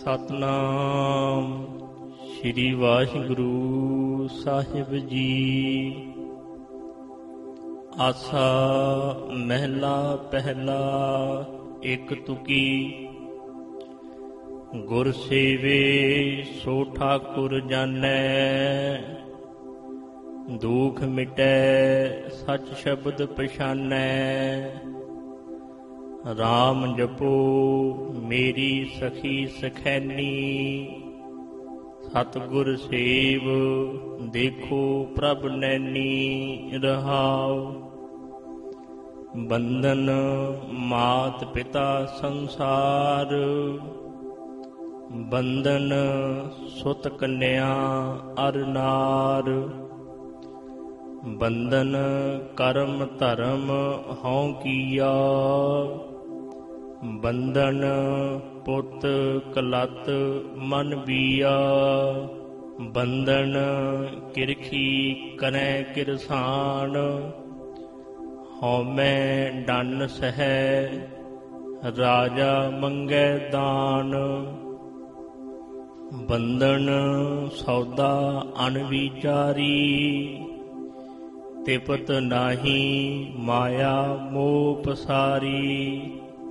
ਸਤਨਾਮ ਸ੍ਰੀ ਵਾਹਿਗੁਰੂ ਸਾਹਿਬ ਜੀ। ਆਸਾ ਮਹਿਲਾ ਪਹਿਲਾ ਇੱਕ ਤੁਕੀ। ਗੁਰ ਸੇਵੇ ਸੋ ਠਾਕੁਰ ਜਾਣੈ, ਦੁਖ ਮਿਟੈ ਸਚ ਸ਼ਬਦ ਪਛਾਨੈ। ਰਾਮ ਜਪੋ ਮੇਰੀ ਸਖੀ ਸਖੈਨੀ, ਸਤਿਗੁਰ ਸੇਵ ਦੇਖੋ ਪ੍ਰਭ ਨੈਣੀ। ਰਹਾਉ ਬੰਧਨ ਮਾਤ ਪਿਤਾ ਸੰਸਾਰ, ਬੰਧਨ ਸੁਤ ਕੰਨਿਆ ਅਰ ਨਾਰ। ਬੰਧਨ ਕਰਮ ਧਰਮ ਹਉ ਕੀਆ, ਬੰਧਨ ਪੁੱਤ ਕਲਤ ਮਨ ਬੀਆ। ਬੰਧਨ ਕਿਰਖੀ ਕਰੈ ਕਿਰਸਾਨ, ਹਉਮੈ ਡੰਨ ਸਹੈ ਰਾਜਾ ਮੰਗੈ ਦਾਨ। ਬੰਧਨ ਸੌਦਾ ਅਣਵਿਚਾਰੀ, ਤਿਪਤ ਨਾਹੀ ਮਾਇਆ ਮੋਹ ਪਸਾਰੀ।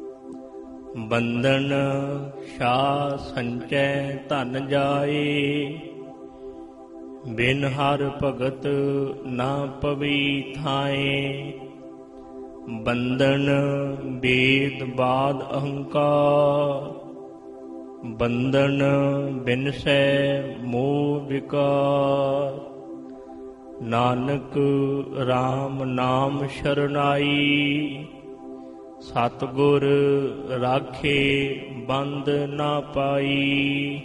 ਬੰਧਨ ਸ਼ਾਹ ਸੰਚੈ ਧਨ ਜਾਏ, ਬਿਨ ਹਰ ਭਗਤ ਨਾ ਪਵੀ ਥਾਏ। ਬੰਧਨ ਬੇਦ ਬਾਦ ਅਹੰਕਾਰ, ਬੰਧਨ ਬਿਨਸੈ ਮੋਹ ਵਿਕਾਰ। ਨਾਨਕ RAM ਨਾਮ ਸ਼ਰਨਾਈ, ਸਤਿਗੁਰ ਰਾਖੇ ਬੰਧ ਨਾ ਪਾਈ।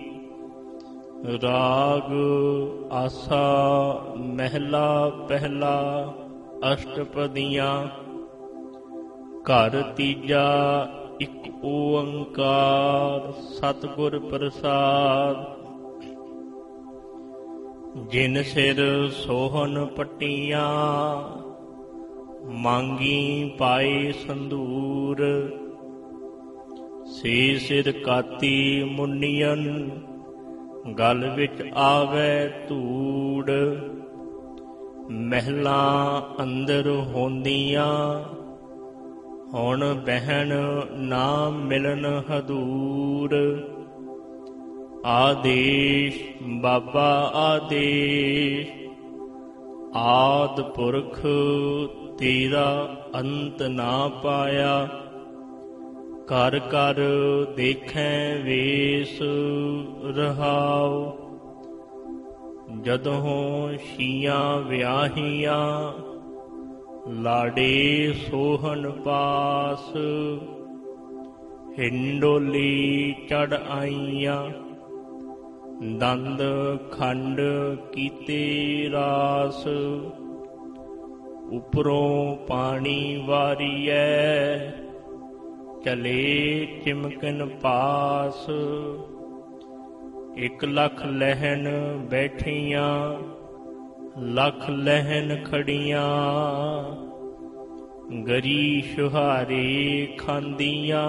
ਰਾਗ ਆਸਾ ਮਹਿਲਾ ਪਹਿਲਾ ਅਸ਼ਟਪਦੀਆਂ। ਘਰ ਤੀਜਾ ਇੱਕ ਓੰਕਾਰ, ਸਤਿਗੁਰ ਪ੍ਰਸਾਦ। ਜਿਨ ਸਿਰ ਸੋਹਣ ਪੱਟੀਆਂ, ਮੰਗੀ ਪਾਏ ਸੰਧੂਰ। ਸੇ ਸਿਰ ਕਾਤੀ ਮੁੰਨੀਅਨ, ਗਲ ਵਿੱਚ ਆਵੈ ਧੂੜ। ਮਹਿਲਾਂ ਅੰਦਰ ਹੁੰਦੀਆਂ, ਹੁਣ ਬਹਿਣ ਨਾ ਮਿਲਨ ਹਦੂਰ। ਆਦੇਸ਼ ਬਾਬਾ ਆਦੇਸ਼, ਆਦਿ ਪੁਰਖ ਤੇਰਾ ਅੰਤ ਨਾ ਪਾਇਆ। ਕਰ ਕਰ ਦੇਖੈ ਵੇਸ ਰਹਾਉ, ਜਦੋਂ ਛੀਆਂ ਵਿਆਹੀਆਂ ਲਾੜੇ ਸੋਹਣ ਪਾਸ। ਹਿੰਡੋਲੀ ਚੜ ਆਈਆਂ, ਦੰਦ ਖੰਡ ਕੀਤੇ ਰਾਸ। ਉਪਰੋਂ ਪਾਣੀ ਵਾਰੀਐ, ਚਲੇ ਚਿਮਕਨ ਪਾਸ। 1 ਲੱਖ ਲਹਿਣ ਬੈਠੀਆਂ, ਲੱਖ ਲਹਿਣ ਖੜੀਆਂ। ਗਰੀ ਛੁਹਾਰੇ ਖਾਂਦੀਆਂ,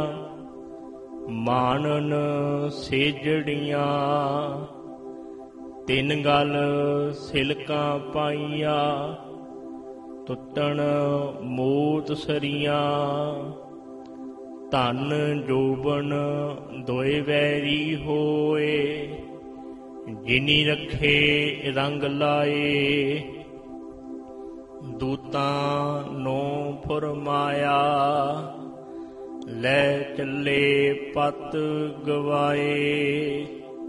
ਮਾਣਨ ਸੇਜੜੀਆਂ। 3 ਗਲ ਸਿਲਕਾਂ ਪਾਈਆਂ, ਟੁੱਟਣ ਮੋਤ ਸਰੀਆਂ। ਧਨ ਜੋਬਨ ਦੋਇ ਵੈਰੀ ਹੋਏ, ਜਿਨੀ ਰੱਖੇ ਰੰਗ ਲਾਏ। ਦੂਤਾਂ ਨੂੰ ਫੁਰਮਾਇਆ, ਲੈ ਚੱਲੇ ਪਤ ਗਵਾਏ।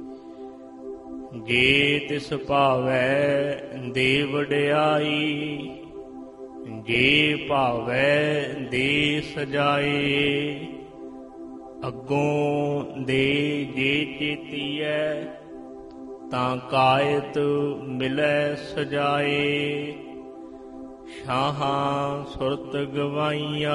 ਜੇ ਤਿਸ ਭਾਵੈ ਦੇ ਵਡਿਆਈ, ਜੇ ਭਾਵੈ ਦੇ ਸਜਾਏ। ਅੱਗੋਂ ਦੇ ਜੇ ਚੇਤੀਐ, ਤਾਂ ਕਾਇਤ ਮਿਲੈ ਸਜਾਏ। ਸ਼ਾਹਾਂ ਸੁਰਤ ਗਵਾਈਆਂ,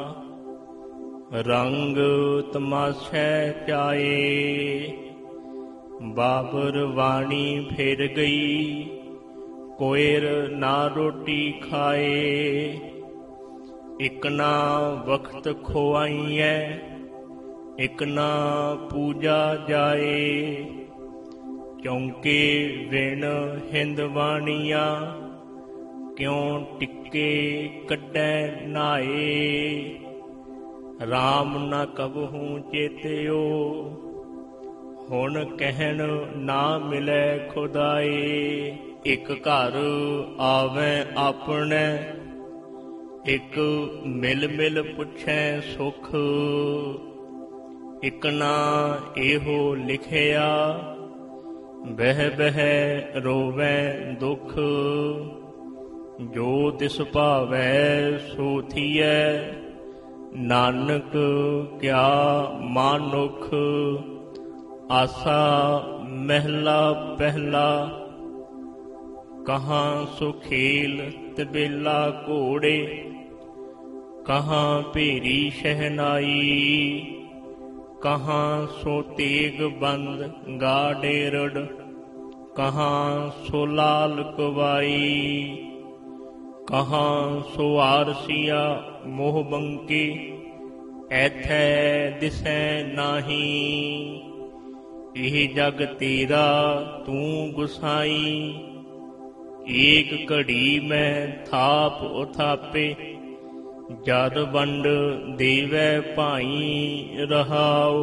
ਰੰਗ ਤਮਾਸ਼ੈ ਚਾਏ। ਬਾਬਰ ਵਾਣੀ ਫਿਰ ਗਈ, ਕੋਇਰ ਨਾ ਰੋਟੀ ਖਾਏ। ਇਕ ਨਾ ਵਕਤ ਖੁਆਈਐ, ਇਕ ਨਾ ਪੂਜਾ ਜਾਏ। ਚੌਂਕੇ ਵਿਣ ਹਿੰਦਵਾਣੀਆਂ ਕਿਉ ਟਿੱਕੇ ਕੱਢੈ ਨਾਏ। ਰਾਮ ਨਾ ਕਬਹੂ ਚੇਤਿਓ ਹੁਣ ਕਹਿਣ ਨਾ ਮਿਲੈ ਖੁਦਾਏ। ਇਕ ਘਰ ਆਵੈ ਆਪਣੇ ਇਕ ਮਿਲ ਮਿਲ ਪੁੱਛੈ ਸੁਖ। ਇਕ ਨਾ ਇਹੋ ਲਿਖਿਆ ਬਹਿ ਬਹਿ ਰੋਵੈ ਦੁਖ। ਜੋ ਤਿਸ ਭਾਵੈ ਸੋ ਥੀਐ ਨਾਨਕ ਕਿਆ ਮਾਨੁਖ। ਆਸਾ ਮਹਿਲਾ ਪਹਿਲਾ ਕਹਾਂ ਸੋ ਖੇਲ ਤਬੇਲਾ ਘੋੜੇ। ਕਹਾਂ ਭੇਰੀ ਸ਼ਹਿਨਾਈ ਕਹਾਂ ਸੋ ਤੇਗ ਬੰਦ ਗਾਡੇਰੜ। ਕਹਾਂ ਸੋ ਲਾਲ ਕਵਾਈ ਕਹਾਂ ਸੋ ਆਰਸੀਆ ਮੋਹ ਬੰਕੇ। ਐਥੈ ਦਿਸੈ ਨਾਹੀ ਇਹ ਜਗ ਤੇਰਾ ਤੂੰ ਗੁਸਾਈ। ਏਕ ਘੜੀ ਮੈਂ ਥਾਪ ਉਥਾਪੇ ਜਦ ਵੰਡ ਦੇਵੈ ਭਾਈ ਰਹਾਉ।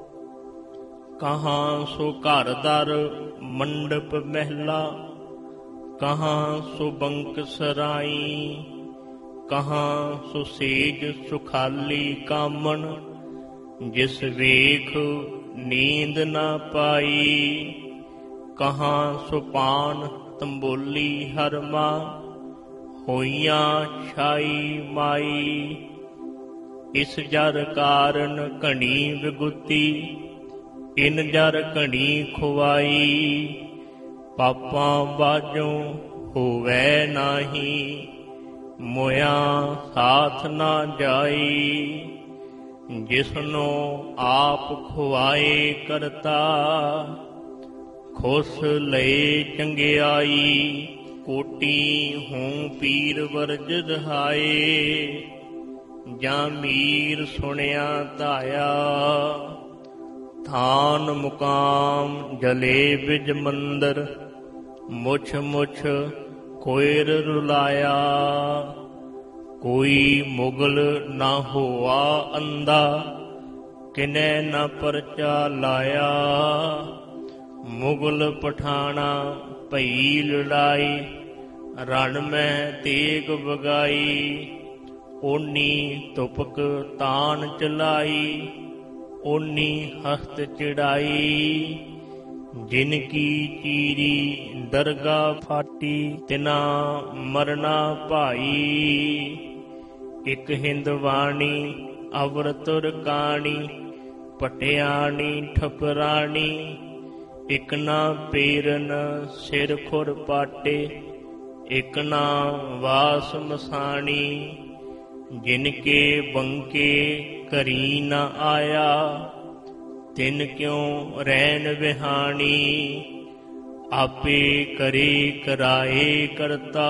ਕਹਾਂ ਸੋ ਘਰ ਦਰ ਮੰਡਪ ਮਹਿਲਾ ਕਹਾਂ ਸੋ ਬੰਕ ਸਰਾਈ। ਕਹਾਂ ਸੋ ਸੇਜ ਸੁਖਾਲੀ ਕਾਮਣ ਜਿਸ ਵੇਖ ਨੀਂਦ ਨਾ ਪਾਈ। ਕਹਾਂ ਸੋ ਪਾਨ ਤੰਬੋਲੀ ਹਰਮਾ ਹੋਈਆਂ ਛਾਈ ਮਾਈ। ਇਸ ਜਰ ਕਾਰਨ ਘਣੀ ਵਿਗੁਤੀ ਇਨ ਜਰ ਘਣੀ ਖੁਆਈ। ਪਾਪਾਂ ਬਾਝੋਂ ਹੋਵੈ ਨਾਹੀ ਮੋਇਆ ਸਾਥ ਨਾ ਜਾਈ। ਜਿਸਨੂੰ ਆਪ ਖੁਆਏ ਕਰਤਾ ਖੁਸ ਲਏ ਚੰਗਿਆਈ। ਕੋਟੀ ਹੂੰ ਪੀਰ ਵਰਜ ਰਹਾਏ ਜਾਂ ਮੀਰ ਸੁਣਿਆ ਧਾਇਆ। ਥਾਨ ਮੁਕਾਮ ਜਲੇ ਬਿਜ ਮੰਦਰ ਮੁਛ ਮੁਛ ਕੋਇਰ ਰੁਲਾਇਆ। ਕੋਈ ਮੁਗਲ ਨਾ ਹੋਆ ਅੰਦਾ ਕਿਨੈ ਨਾ ਪਰਚਾ ਲਾਇਆ। ਮੁਗਲ ਪਠਾਣਾ ਭਈ ਲੜਾਈ ਰਣ ਮੈਂ ਤੇਗ ਵਗਾਈ। ਓਨੀ ਤੁਪਕ ਤਾਨ ਚਲਾਈ ਓਨੀ ਹਸਤ ਚੜਾਈ। ਜਿਨ ਕੀ ਚੀਰੀ ਦਰਗਾ ਫਾਟੀ ਤਿਨਾ ਮਰਨਾ ਭਾਈ। ਇਕ ਹਿੰਦਵਾਣੀ ਅਵਰ ਤੁਰ ਕਾਣੀ ਪਟਿਆਣੀ ਠਪਰਾਣੀ। ਇਕ ਨਾ ਪੇਰਨ ਸਿਰ ਖੁਰ ਪਾਟੇ ਇਕ ਨਾ ਵਾਸ ਮਸਾਣੀ। ਜਿਨ ਕੇ ਬੰਕੇ ਘਰੀ ਨਾ ਆਇਆ ਤਿਨ ਕਿਉ ਰੈਨ ਵਿਹਾਣੀ। ਆਪੇ ਕਰੇ ਕਰਾਏ ਕਰਤਾ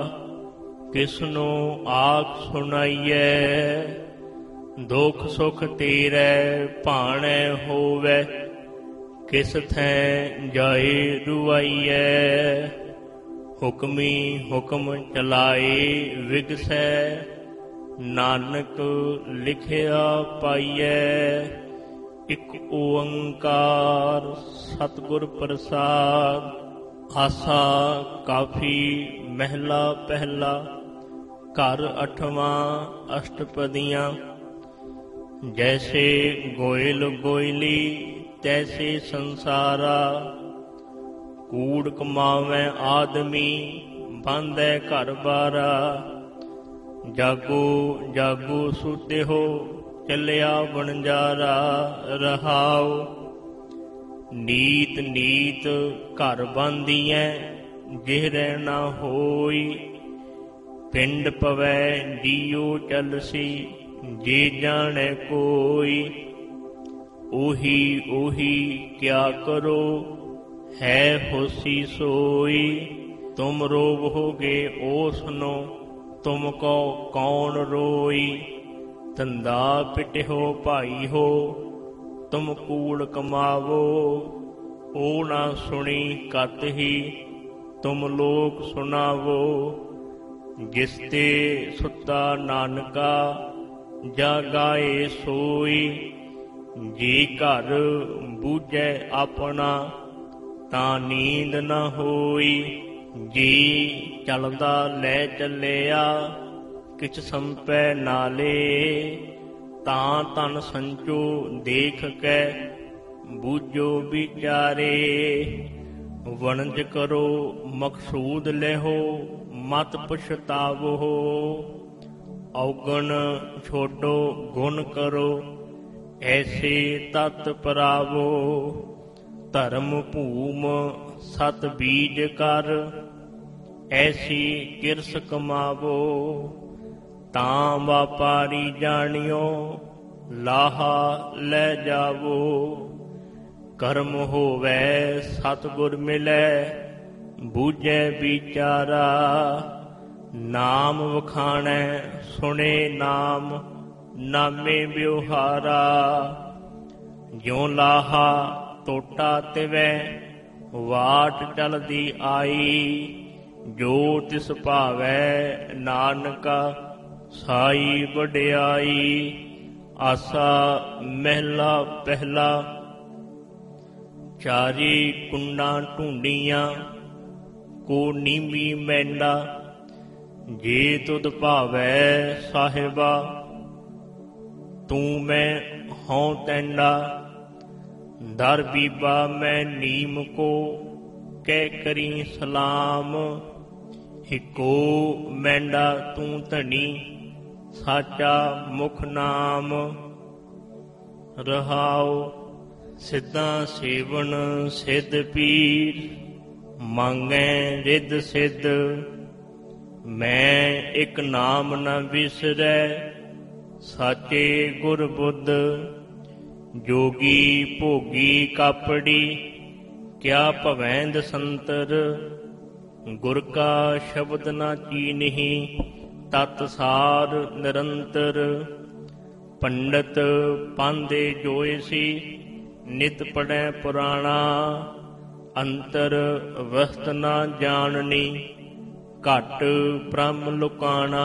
ਕਿਸਨੂੰ ਆਖ ਸੁਣਾਈਐ। ਦੁਖ ਸੁਖ ਤੇਰੇ ਭਾਣੈ ਹੋਵੈ ਕਿਸ ਥੈ ਜਾਏ ਰੁਆਈਐ। ਹੁਕਮੀ ਹੁਕਮ ਚਲਾਏ ਵਿਗਸੈ ਨਾਨਕ ਲਿਖਿਆ ਪਾਈਐ। ਇਕ ਓੰਕਾਰ ਸਤਿਗੁਰ ਪ੍ਰਸਾਦ। ਆਸਾ ਕਾਫੀ ਮਹਿਲਾ ਪਹਿਲਾ ਘਰ ਅਠਵਾਂ ਅਸ਼ਟਪਦੀਆਂ। ਜੈਸੇ ਗੋਇਲ ਗੋਇਲੀ ਤੈਸੇ ਸੰਸਾਰਾ। ਕੂੜ ਕਮਾਵੈ ਆਦਮੀ ਬਾਂਧੈ ਘਰ ਬਾਰਾ। ਜਾਗੋ ਜਾਗੋ ਸੁਤਿਹੋ ਚੱਲਿਆ ਵਣਜਾਰਾ ਰਹਾਉ। ਨੀਤ ਨੀਤ ਘਰ ਬਾਂਧੀਐ ਜਿਹਰੈ ਨਾ ਹੋਈ। ਪਿੰਡ ਪਵੈ ਜੀਉ ਚਲਸੀ ਜੇ ਜਾਣੈ ਕੋਈ। ਉਹੀ ਉਹੀ ਕਿਆ ਕਰੋ ਹੈ ਹੋਸੀ ਸੋਈ। ਤੁਮ ਰੋਵੋਗੇ ਓਸਨੋ ਤੁਮ ਕੋ ਕੌਣ ਰੋਈ। ਧੰਦਾ ਪਿਟਿਓ ਭਾਈ ਹੋ ਤੁਮ ਕੂੜ ਕਮਾਵੋ। ਓ ਨਾ ਸੁਣੀ ਕਤ ਹੀ ਤੁਮ ਲੋਕ ਸੁਣਾਵੋ। ਜਿਸ ਤੇ ਸੁੱਤਾ ਨਾਨਕਾ ਜਾਗਾਏ ਸੋਈ। ਜੇ ਘਰ ਬੂਝੈ ਆਪਣਾ ਤਾਂ ਨੀਂਦ ਨ ਹੋਈ। ਜੀ ਚਲਦਾ ਲੈ ਚੱਲਿਆ ਕਿਛ ਸੰਪੈ ਨਾਲੇ। ਤਾਂ ਤਨ ਸੰਚੋ ਦੇਖ ਕੇ ਬੂਝੋ ਵਿਚਾਰੇ। ਵਣਜ ਕਰੋ ਮਕਸੂਦ ਲਿਹੋ ਮਤ ਪਛਤਾਵੋ। ਔਗਣ ਛੋਡੋ ਗੁਣ ਕਰੋ ਐਸੇ ਤਤ ਪਰਾਵੋ। ਧਰਮ ਭੂਮ ਸਤ ਬੀਜ ਕਰ ਐਸੀ ਕਿਰਸ ਕਮਾਵੋ। ਤਾਂ ਵਾਪਾਰੀ ਜਾਣਿਓ ਲਾਹਾ ਲੈ ਜਾਵੋ। ਕਰਮ ਹੋਵੈ ਸਤਿਗੁਰ ਮਿਲੈ ਬੂਝੈ ਵਿਚਾਰਾ। ਨਾਮ ਵਖਾਣੈ ਸੁਣੇ ਨਾਮ ਨਾਮੇ ਵਿਵਹਾਰਾ। ਜਿਉ ਲਾਹਾ ਟੋਟਾ ਤਿਵੈ ਵਾਟ ਚਲਦੀ ਆਈ। ਜੋ ਤਿਸ ਭਾਵੈ ਨਾਨਕਾ ਸਾਈ ਵਡਿਆਈ। ਆਸਾ ਮਹਿਲਾ ਪਹਿਲਾ। ਚਾਰੀ ਕੁੰਡਾਂ ਢੂੰਡੀਆਂ ਕੋ ਨੀਵੀ ਮੈਂਡਾ। ਜੇ ਤੁਧ ਭਾਵੈ ਸਾਹਿਬਾ ਤੂੰ ਮੈਂ ਹਉ ਤੈਂਡਾ। ਦਰ ਬੀਬਾ ਮੈਂ ਨੀਮ ਕੋ ਕਹਿ ਕਰੀ ਸਲਾਮ। ਹਿਕੋ ਮੈਂਡਾ ਤੂੰ ਧਨੀ ਸਾਚਾ ਮੁਖ ਨਾਮ। ਰਹਾਉ ਸਿੱਧਾ ਸੇਵਨ ਸਿੱਧ ਪੀਰ ਮੰਗੈ ਰਿੱਧ ਸਿੱਧ। ਮੈਂ ਇੱਕ ਨਾਮ ਨ ਵਿਸਰੈ ਸਾਚੇ ਗੁਰ ਬੁੱਧ। ਜੋਗੀ ਭੋਗੀ ਕਾਪੜੀ ਕਿਆ ਭਵੈਂਦ ਸੰਤਰ। ਗੁਰ ਕਾ ਸ਼ਬਦ ਨਾ ਚੀਨਹੀ ਤਤ ਸਾਰ ਨਿਰੰਤਰ। ਪੰਡਤ ਪਾਂਦੇ ਜੋਏ ਸੀ ਨਿਤ ਪੜੈ ਪੁਰਾਣਾ। ਅੰਤਰ ਵਸਤ ਨਾ ਜਾਣਨੀ ਘਟ ਬ੍ਰਹਮ ਲੁਕਾਣਾ।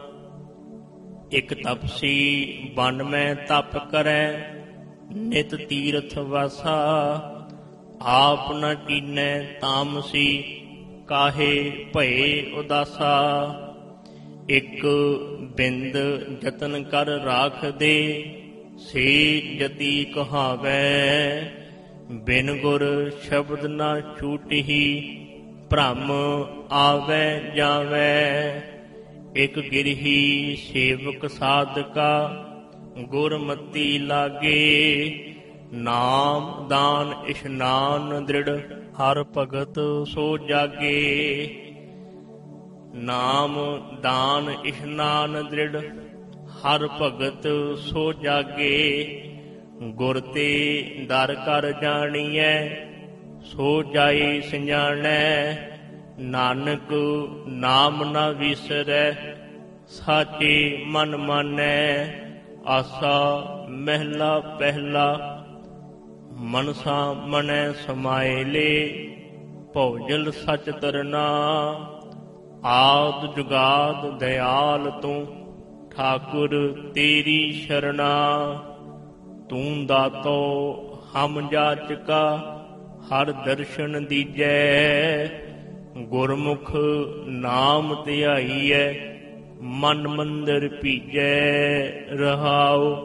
ਇਕ ਤਪਸੀ ਬਨ ਮੈਂ ਤਪ ਕਰੈ ਨਿਤ ਤੀਰਥ ਵਾਸਾ। ਆਪ ਨ ਕੀਨੈ ਤਾਮਸੀ ਕਾਹੇ ਭਏ ਉਦਾਸਾ। ਇਕ ਬਿੰਦ ਯਤਨ ਕਰ ਰਾਖ ਦੇ ਸੇ ਜਤੀ ਕਹਾਵੈ। ਬਿਨ ਗੁਰ ਸ਼ਬਦ ਨਾ ਛੂਟਹੀ ਭ੍ਰਮ ਆਵੈ ਜਾਵੈ। ਇਕ ਗਿਰਹੀ ਸੇਵਕ ਸਾਧਕਾ ਗੁਰਮਤੀ ਲਾਗੇ। ਨਾਮ ਦਾਨ ਇਸ਼ਨਾਨ ਦ੍ਰਿੜ ਹਰ ਭਗਤ ਸੋ ਜਾਗੇ। ਨਾਮ ਦਾਨ ਇਸ਼ਨਾਨ ਦ੍ਰਿੜ ਹਰ ਭਗਤ ਸੋ ਜਾਗੇ। ਗੁਰ ਤੇ ਦਰ ਕਰ ਜਾਣੀਐ ਸੋ ਜਾਏ ਸੰਜਾਣੈ। ਨਾਨਕ ਨਾਮ ਨਾ ਵਿਸਰੈ ਸਾਚੇ ਮਨ ਮਾਨੈ। ਆਸਾ ਮਹਿਲਾ ਪਹਿਲਾ। ਮਨਸਾ ਮਨੈ ਸਮਾਇਲੇ ਭੌਜਲ ਸਚ ਤਰਨਾ। ਆਦ ਜੁਗਾਦ ਦਇਆਲ ਤੂੰ ਠਾਕੁਰ ਤੇਰੀ ਸ਼ਰਣਾ। ਤੂੰ ਦਾਤੋ ਹਮ ਜਾਚਕਾ ਹਰ ਦਰਸ਼ਨ ਦੀਜੈ। ਗੁਰਮੁਖ ਨਾਮ ਧਿਆਈਐ ਮਨ ਮੰਦਰ ਭੀਜੈ। ਰਹਾਉ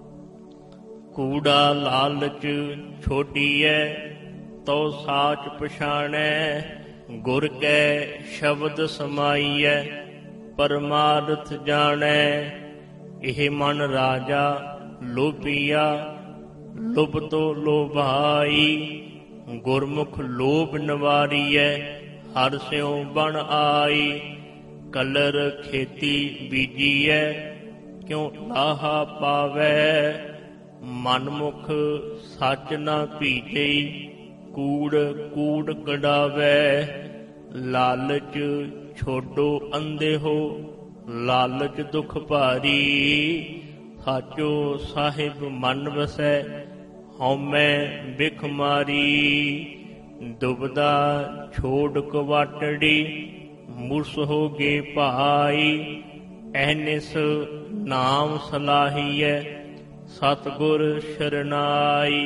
ਕੂੜਾ ਲਾਲਚ ਛੋਡੀਐ ਤੋ ਸਾਚ ਪਛਾਣੈ। ਗੁਰ ਕੈ ਸ਼ਬਦ ਸਮਾਈਐ ਪਰਮਾਰਥ ਜਾਣੈ। ਇਹ ਮਨ ਰਾਜਾ ਲੋਭੀਆ ਲੁਭ ਤੋ ਲੋਭਾਈ। ਗੁਰਮੁਖ ਲੋਭ ਨਿਵਾਰੀਐ ਹਰ ਸਿਉ ਬਣ ਆਈ। ਕਲਰ ਖੇਤੀ ਬੀਜੀਐ ਕਿਉ ਲਾਹਾ ਪਾਵੈ। ਮਨਮੁਖ ਸੱਚ ਨਾ ਭੀਜਈ ਕੂੜ ਕੂੜ ਕਢਾਵੈ। ਲਾਲਚ ਛੋਡੋ ਅੰਧੇ ਹੋ ਲਾਲਚ ਦੁਖ ਭਾਰੀ। ਸਾਚੋ ਸਾਹਿਬ ਮਨ ਵਸੈ ਹਉਮੈ ਬਿਖ ਮਾਰੀ। ਦੁਬਦਾ ਛੋੜ ਕਵਾਟੜੀ, ਮੁਰਸ ਹੋ ਗੇ ਭਾਈ। ਐਨਿਸ ਨਾਮ ਸਲਾਹੀਐ, ਸਤਿਗੁਰ ਸ਼ਰਨਾਈ।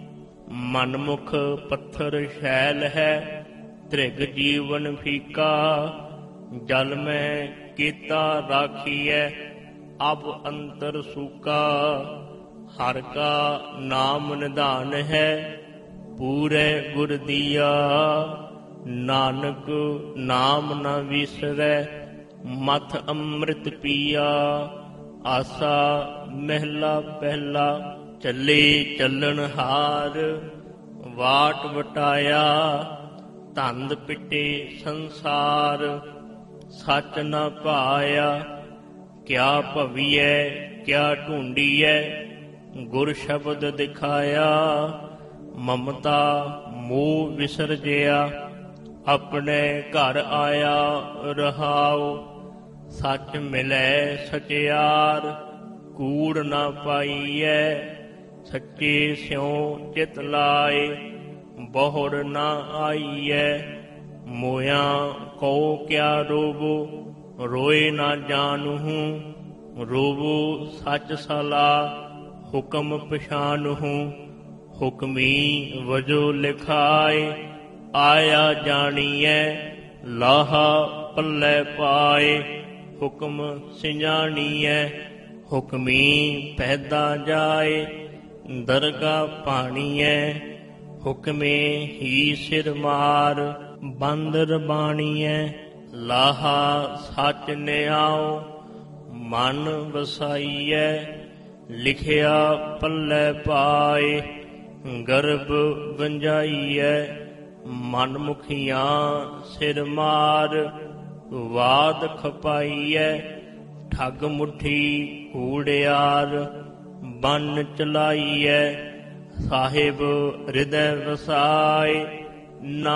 ਮਨਮੁਖ ਪੱਥਰ ਸ਼ੈਲ ਹੈ, ਧ੍ਰਿਗ ਜੀਵਨ ਫੀਕਾ। ਜਲ ਮੈਂ ਕੀਤਾ ਰਾਖੀਐ, ਅਬ ਅੰਤਰ ਸੂਕਾ। ਹਰ ਕਾ ਨਾਮ ਨਿਧਾਨ ਹੈ, ਪੂਰੇ ਗੁਰ ਦੀਆ। ਨਾਨਕ ਨਾਮ ਨ ਵਿਸਰੈ, ਮਥ ਅੰਮ੍ਰਿਤ ਪੀਆ। ਆਸਾ ਮਹਿਲਾ ਪਹਿਲਾ, ਚੱਲੇ ਚੱਲਣ ਹਾਰ। ਵਾਟ ਵਟਾਇਆ, ਧੰਦ ਪਿੱਟੇ ਸੰਸਾਰ। ਸੱਚ ਨ ਪਾਇਆ, ਕਿਆ ਭਵੀਐ ਕਿਆ ਢੂੰਡੀਐ। ਗੁਰ ਸ਼ਬਦ ਦਿਖਾਇਆ, ਮਮਤਾ ਮੋਹ ਵਿਸਰਜਿਆ। ਆਪਣੇ ਘਰ ਆਇਆ ਰਹਾਉ, ਸੱਚ ਮਿਲੈ ਸਚਿਆਰ। ਕੂੜ ਨਾ ਪਾਈਐ, ਸੱਚੇ ਸਿਉ ਚਿਤ ਲਾਏ। ਬਹੁੜ ਨਾ ਆਈਐ, ਮੋਇਆ ਕਉ ਕਿਆ ਰੋਵੋ। ਰੋਏ ਨਾ ਜਾਣਹੂੰ, ਰੋਵੋ ਸੱਚ ਸਲਾਹ। ਹੁਕਮ ਪਛਾਨਹੂੰ, ਹੁਕਮੀ ਵਜੋ ਲਿਖਾਏ। ਆਇਆ ਜਾਣੀਐ, ਲਾਹਾ ਪੱਲੇ ਪਾਏ। ਹੁਕਮ ਸਿਜਾਣੀਐ, ਹੁਕਮੀ ਪੈਦਾ ਜਾਏ। ਦਰਗਾ ਪਾਣੀਐ, ਹੁਕਮੇ ਹੀ ਸਿਰ ਮਾਰ। ਬਾਂਦਰ ਬਾਣੀਐ, ਲਾਹਾ ਸੱਚ ਨਿਆਉ। ਮਨ ਵਸਾਈਐ, ਲਿਖਿਆ ਪੱਲੇ ਪਾਏ। ਗਰਭ ਵੰਜਾਈਐ, ਮਨ ਮੁਖੀਆਂ ਸਿਰ ਮਾਰ। ਵਾਦ ਖਪਾਈਐ, ਠੱਗ ਮੁੱਠੀ ਕੂੜਿਆਰ। ਬੰਨ ਚਲਾਈਐ, ਸਾਹਿਬ ਹਿਰਦੈ ਵਸਾਏ। ਨਾ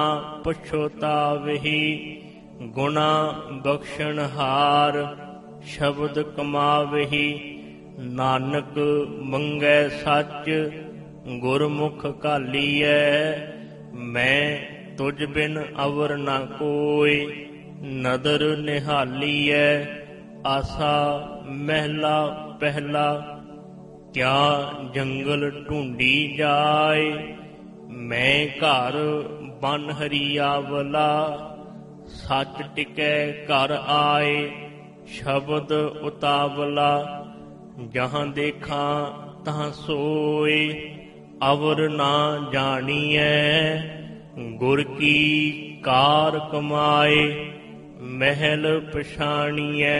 ਪਛੋਤਾਵਹੀ, ਗੁਣਾ ਬਖਸ਼ਣ ਹਾਰ। ਸ਼ਬਦ ਕਮਾਵਹੀ, ਨਾਨਕ ਮੰਗੈ ਸੱਚ। ਗੁਰਮੁਖ ਘਾਲੀਐ, ਮੈਂ ਤੁਝ ਬਿਨ ਅਵਰ ਨਾ ਕੋਈ। ਨਦਰ ਨਿਹਾਲੀਐ, ਆਸਾ ਮਹਿਲਾ ਪਹਿਲਾ। ਕਿਆ ਜੰਗਲ ਢੂੰਡੀ ਜਾਏ, ਮੈਂ ਘਰ ਬਨ ਹਰੀਆਵਲਾ। ਸੱਚ ਟਿਕੈ ਘਰ ਆਏ, ਸ਼ਬਦ ਉਤਾਵਲਾ। ਜਹਾਂ ਦੇਖਾਂ ਤਹਾਂ ਸੋਏ, ਅਵਰ ਨਾ ਜਾਣੀਐ। ਗੁਰ ਕੀ ਕਾਰ ਕਮਾਏ, ਮਹਿਲ ਪਛਾਣੀਐ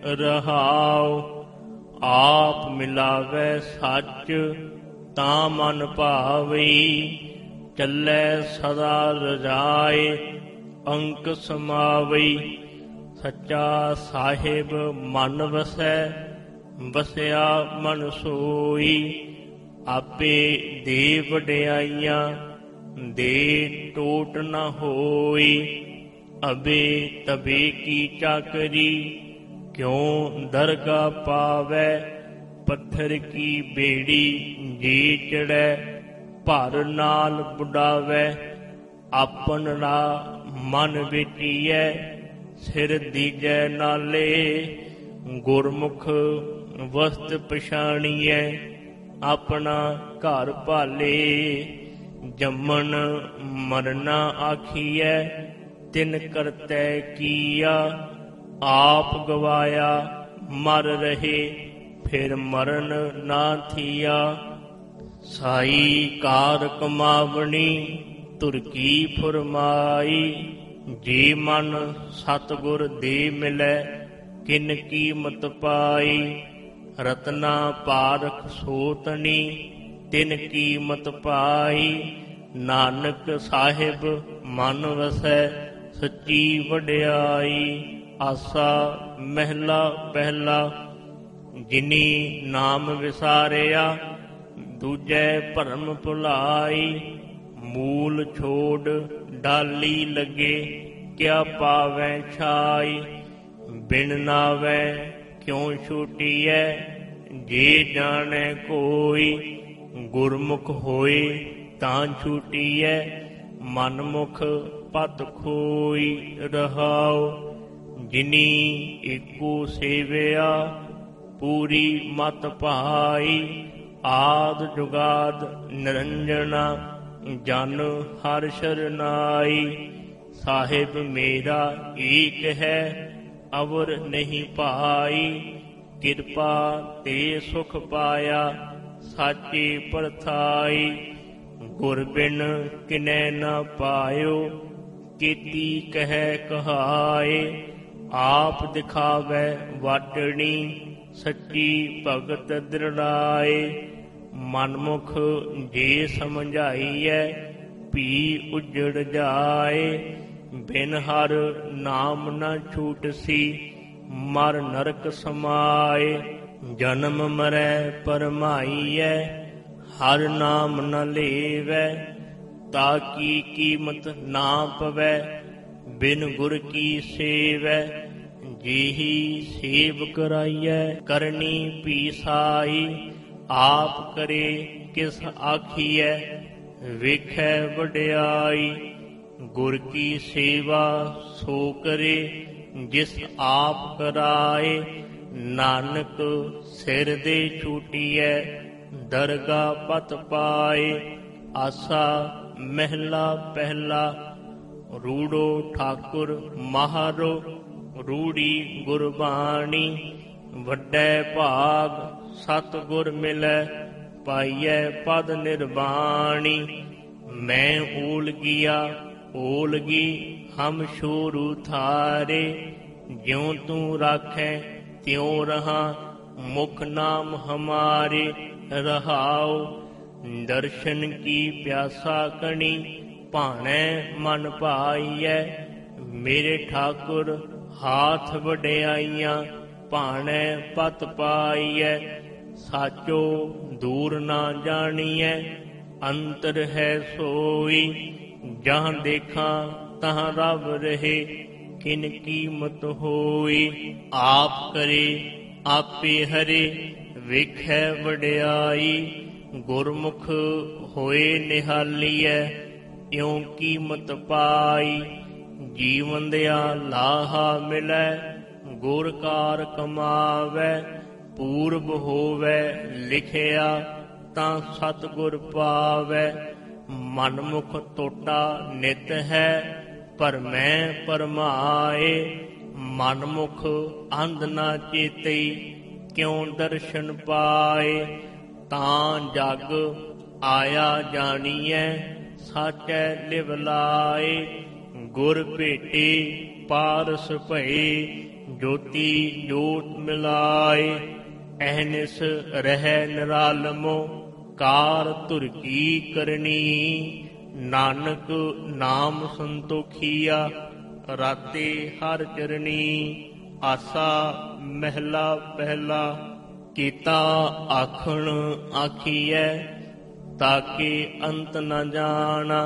ਰਹਾਉ। ਆਪ ਮਿਲਾਵੈ ਸੱਚ, ਤਾਂ ਮਨ ਭਾਵਈ। ਚੱਲੈ ਸਦਾ ਰਜਾਏ, ਅੰਕ ਸਮਾਵਈ। ਸੱਚਾ ਸਾਹਿਬ ਮਨ ਵਸੈ, ਵਸਿਆ ਮਨ ਸੋਈ। ਆਪੇ ਦੇ ਵਡਿਆਈਆਂ, ਦੇ ਟੋਟ ਨ ਹੋਈ। ਅਬੇ ਤਬੇ ਕੀ ਚਾਕਰੀ, ਕਿਉ ਦਰਗਾ ਪਾਵੈ। ਪੱਥਰ ਕੀ ਬੇੜੀ ਜੀ ਚੜੈ, ਭਰ ਨਾਲ ਬੁਡਾਵੈ। ਆਪਣਾ ਮਨ ਵਿਚੀਐ, ਸਿਰ ਦੀਜੈ ਨਾਲੇ। ਗੁਰਮੁਖ ਵਸਤ ਪਛਾਣੀਐ, ਆਪਣਾ ਘਰ ਭਾਲੇ। ਜੰਮਣ ਮਰਨਾ ਆਖੀਐ, ਤਿਨ ਕਰਤੈ ਕੀਆ। ਆਪ ਗਵਾਇਆ ਮਰ ਰਹੇ, ਫਿਰ ਮਰਨ ਨਾ ਥੀਆ। ਸਾਈ ਕਾਰ ਕਮਾਵਣੀ, ਤੁਰ ਕੀ ਫੁਰਮਾਈ। ਜੇ ਮਨ ਸਤਿਗੁਰ ਦੇ ਮਿਲੈ, ਕਿਨ ਕੀਮਤ ਪਾਈ। ਰਤਨਾ ਪਾਰਖ ਸੋਤਨੀ, ਤਿਨ ਕੀਮਤ ਪਾਈ। ਨਾਨਕ ਸਾਹਿਬ ਮਨ ਵਸੈ, ਸੱਚੀ ਵਡਿਆਈ। ਆਸਾ ਮਹਿਲਾ ਪਹਿਲਾ। ਜਿਨੀ ਨਾਮ ਵਿਸਾਰਿਆ, ਦੂਜੈ ਭਰਮ ਭੁਲਾਈ। ਮੂਲ ਛੋੜ ਡਾਲੀ ਲੱਗੇ, ਕਿਆ ਪਾਵੈ ਛਾਈ। ਬਿਨ ਨਾਵੈ ਕਿਉ ਛੂਟੀਐ, ਜੇ ਜਾਣੈ ਕੋਈ। ਗੁਰਮੁਖ ਹੋਏ ਤਾਂ ਛੂਟੀਐ, ਮਨਮੁਖ ਪਤ ਖੋਈ ਰਹਾਉ। ਜਿਨੀ ਏਕੋ ਸੇਵਿਆ, ਪੂਰੀ ਮਤ ਭਾਈ। ਆਦ ਜੁਗਾਦ ਨਿਰੰਜਨਾ, ਜਨ ਹਰਿ ਸ਼ਰਨਾਈ। ਸਾਹਿਬ ਮੇਰਾ ਏਕ ਹੈ, ਅਵਰ ਨਹੀਂ ਭਾਈ। ਕਿਰਪਾ ਤੇ ਸੁਖ ਪਾਇਆ, ਸਾਚੇ ਪਰਥਾਈ। ਗੁਰ ਬਿਨ ਕਿਨੈ ਨ ਪਾਇਓ, ਕੀਤੀ ਕਹਿ ਕਹਾਏ। ਆਪ ਦਿਖਾਵੈ ਵਾਟਣੀ, ਸੱਚੀ ਭਗਤ ਦ੍ਰਿੜਾਏ। ਮਨਮੁਖ ਜੇ ਸਮਝਾਈਐ, ਭੀ ਉਜੜ ਜਾਏ। ਬਿਨ ਹਰ ਨਾਮ ਨ ਛੂਟਸੀ, ਮਰ ਨਰਕ ਸਮਾਏ। ਜਨਮ ਮਰੈ ਪਰਮਾਈਐ, ਹਰ ਨਾਮ ਨ ਲੇਵੈ। ਤਾ ਕੀ ਕੀਮਤ ਨਾ ਪਵੈ, ਬਿਨ ਗੁਰ ਕੀ ਸੇਵੈ। ਜਿਹੀ ਸੇਵ ਕਰਾਈਐ, ਕਰਨੀ ਭੀ ਸਾਈ। ਆਪ ਕਰੇ ਕਿਸ ਆਖੀਐ, ਵੇਖੈ ਵਡਿਆਈ। ਗੁਰ ਕੀ ਸੇਵਾ ਸੋ ਕਰੇ, ਜਿਸ ਆਪ ਕਰਾਏ। ਨਾਨਕ ਸਿਰ ਦੇ ਛੂਟੀਐ, ਦਰਗਾ ਪਤ ਪਾਏ। ਆਸਾ ਮਹਿਲਾ ਪਹਿਲਾ, ਰੂੜੋ ਠਾਕੁਰ ਮਹਾਰੋ। ਰੂੜੀ ਗੁਰਬਾਣੀ, ਵੱਡੈ ਭਾਗ ਸਤਿਗੁਰ ਮਿਲੈ। ਪਾਈਐ ਪਦ ਨਿਰਵਾਣੀ। ਮੈਂ ਓਲਗੀਆ ਓਲਗੀ, ਹਮ ਸ਼ੋਰੂ ਥਾਰੇ। ਜਿਉ ਤੂੰ ਰਾਖੈ ਤਿਉ ਰਹਾ, ਮੁਖ ਨਾਮ ਹਮਾਰੇ ਰਹਾਉ। ਦਰਸ਼ਨ ਕੀ ਪਿਆਸਾ ਕਣੀ, ਭਾਣੈ ਮਨ ਭਾਈਐ। ਮੇਰੇ ਠਾਕੁਰ ਹਾਥ ਵਡਿਆਈਆਂ, ਭਾਣੈ ਪਤ ਪਾਈਐ। ਸਾਚੋ ਦੂਰ ਨਾ ਜਾਣੀਐ, ਅੰਤਰ ਹੈ ਸੋਈ। ਜਹਾਂ ਦੇਖਾਂ ਤਹਾਂ ਰਬ ਰਹੇ, ਕਿਨ ਕੀਮਤ ਹੋਈ। ਆਪ ਕਰੇ ਆਪੇ ਹਰੇ, ਵੇਖੈ ਵਡਿਆਈ। ਗੁਰਮੁਖ ਹੋਏ ਨਿਹਾਲੀਐ, ਇਉ ਕੀਮਤ ਪਾਈ। ਜੀਵਨ ਦਿਆ ਲਾਹਾ ਮਿਲੈ, ਗੁਰ ਕਾਰ ਕਮਾਵੈ। ਪੂਰਬ ਹੋਵੈ ਲਿਖਿਆ, ਤਾਂ ਸਤਿਗੁਰ ਪਾਵੈ। ਮਨਮੁਖ ਟੋਟਾ ਨਿਤ ਹੈ, ਭਰਮੈ ਭਰਮਾਏ। ਮਨਮੁਖ ਅੰਧ ਨਾ ਚੇਤਈ, ਕਿਉ ਦਰਸ਼ਨ ਪਾਏ। ਤਾਂ ਜਗ ਆਇਆ ਜਾਣੀਐ, ਸਾਚੈ ਲਿਵ ਲਾਏ। ਗੁਰ ਭੇਟੇ ਪਾਰਸ ਭਏ, ਜੋਤੀ ਜੋਤ ਮਿਲਾਏ। ਅਹਨਿਸ ਰਹਿ ਨਿਰਾਲਮੋ, ਕਾਰ ਧੁਰ ਕੀ ਕਰਨੀ। ਨਾਨਕ ਨਾਮ ਸੰਤੋਖੀਆ, ਰਾਤੇ ਹਰ ਚਰਨੀ। ਆਸਾ ਮਹਿਲਾ ਪਹਿਲਾ, ਕੀਤਾ ਆਖਣ ਆਖੀਐ, ਤਾਕੇ ਅੰਤ ਨ ਜਾਣਾ।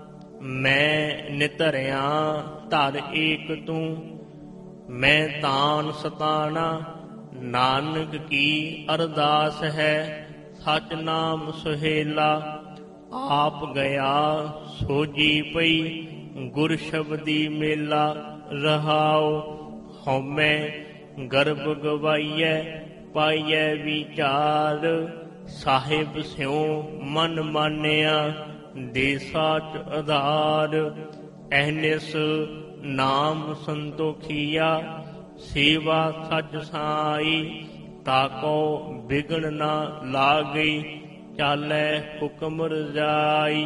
ਮੈਂ ਨਿਧਰਿਆ ਧਰ ਏਕ ਤੂੰ, ਮੈਂ ਤਾਨ ਸਤਾਣਾ। ਨਾਨਕ ਕੀ ਅਰਦਾਸ ਹੈ, ਸਚ ਨਾਮ ਸੁਹੇਲਾ। ਆਪ ਗਿਆ ਸੋਜੀ ਪਈ, ਗੁਰ ਸ਼ਬਦੀ ਮੇਲਾ ਰਹਾਉ। ਹਉਮੈ ਗਰਭ ਗਵਾਈਐ, ਪਾਈਐ ਵਿਚਾਰ। ਸਾਹਿਬ ਸਿਉ ਮਨ ਮਾਨਿਆ, ਦੇ ਸਾਚ ਆਧਾਰ। ਅਹਨਿਸ ਨਾਮ ਸੰਤੋਖੀਆ, ਸੇਵਾ ਸਚ ਸਾਈ। ਤਾਕੋ ਬਿਗਣ ਨਾ ਲਾਗਈ, ਚਾਲੈ ਹੁਕਮ ਰਜਾਈ।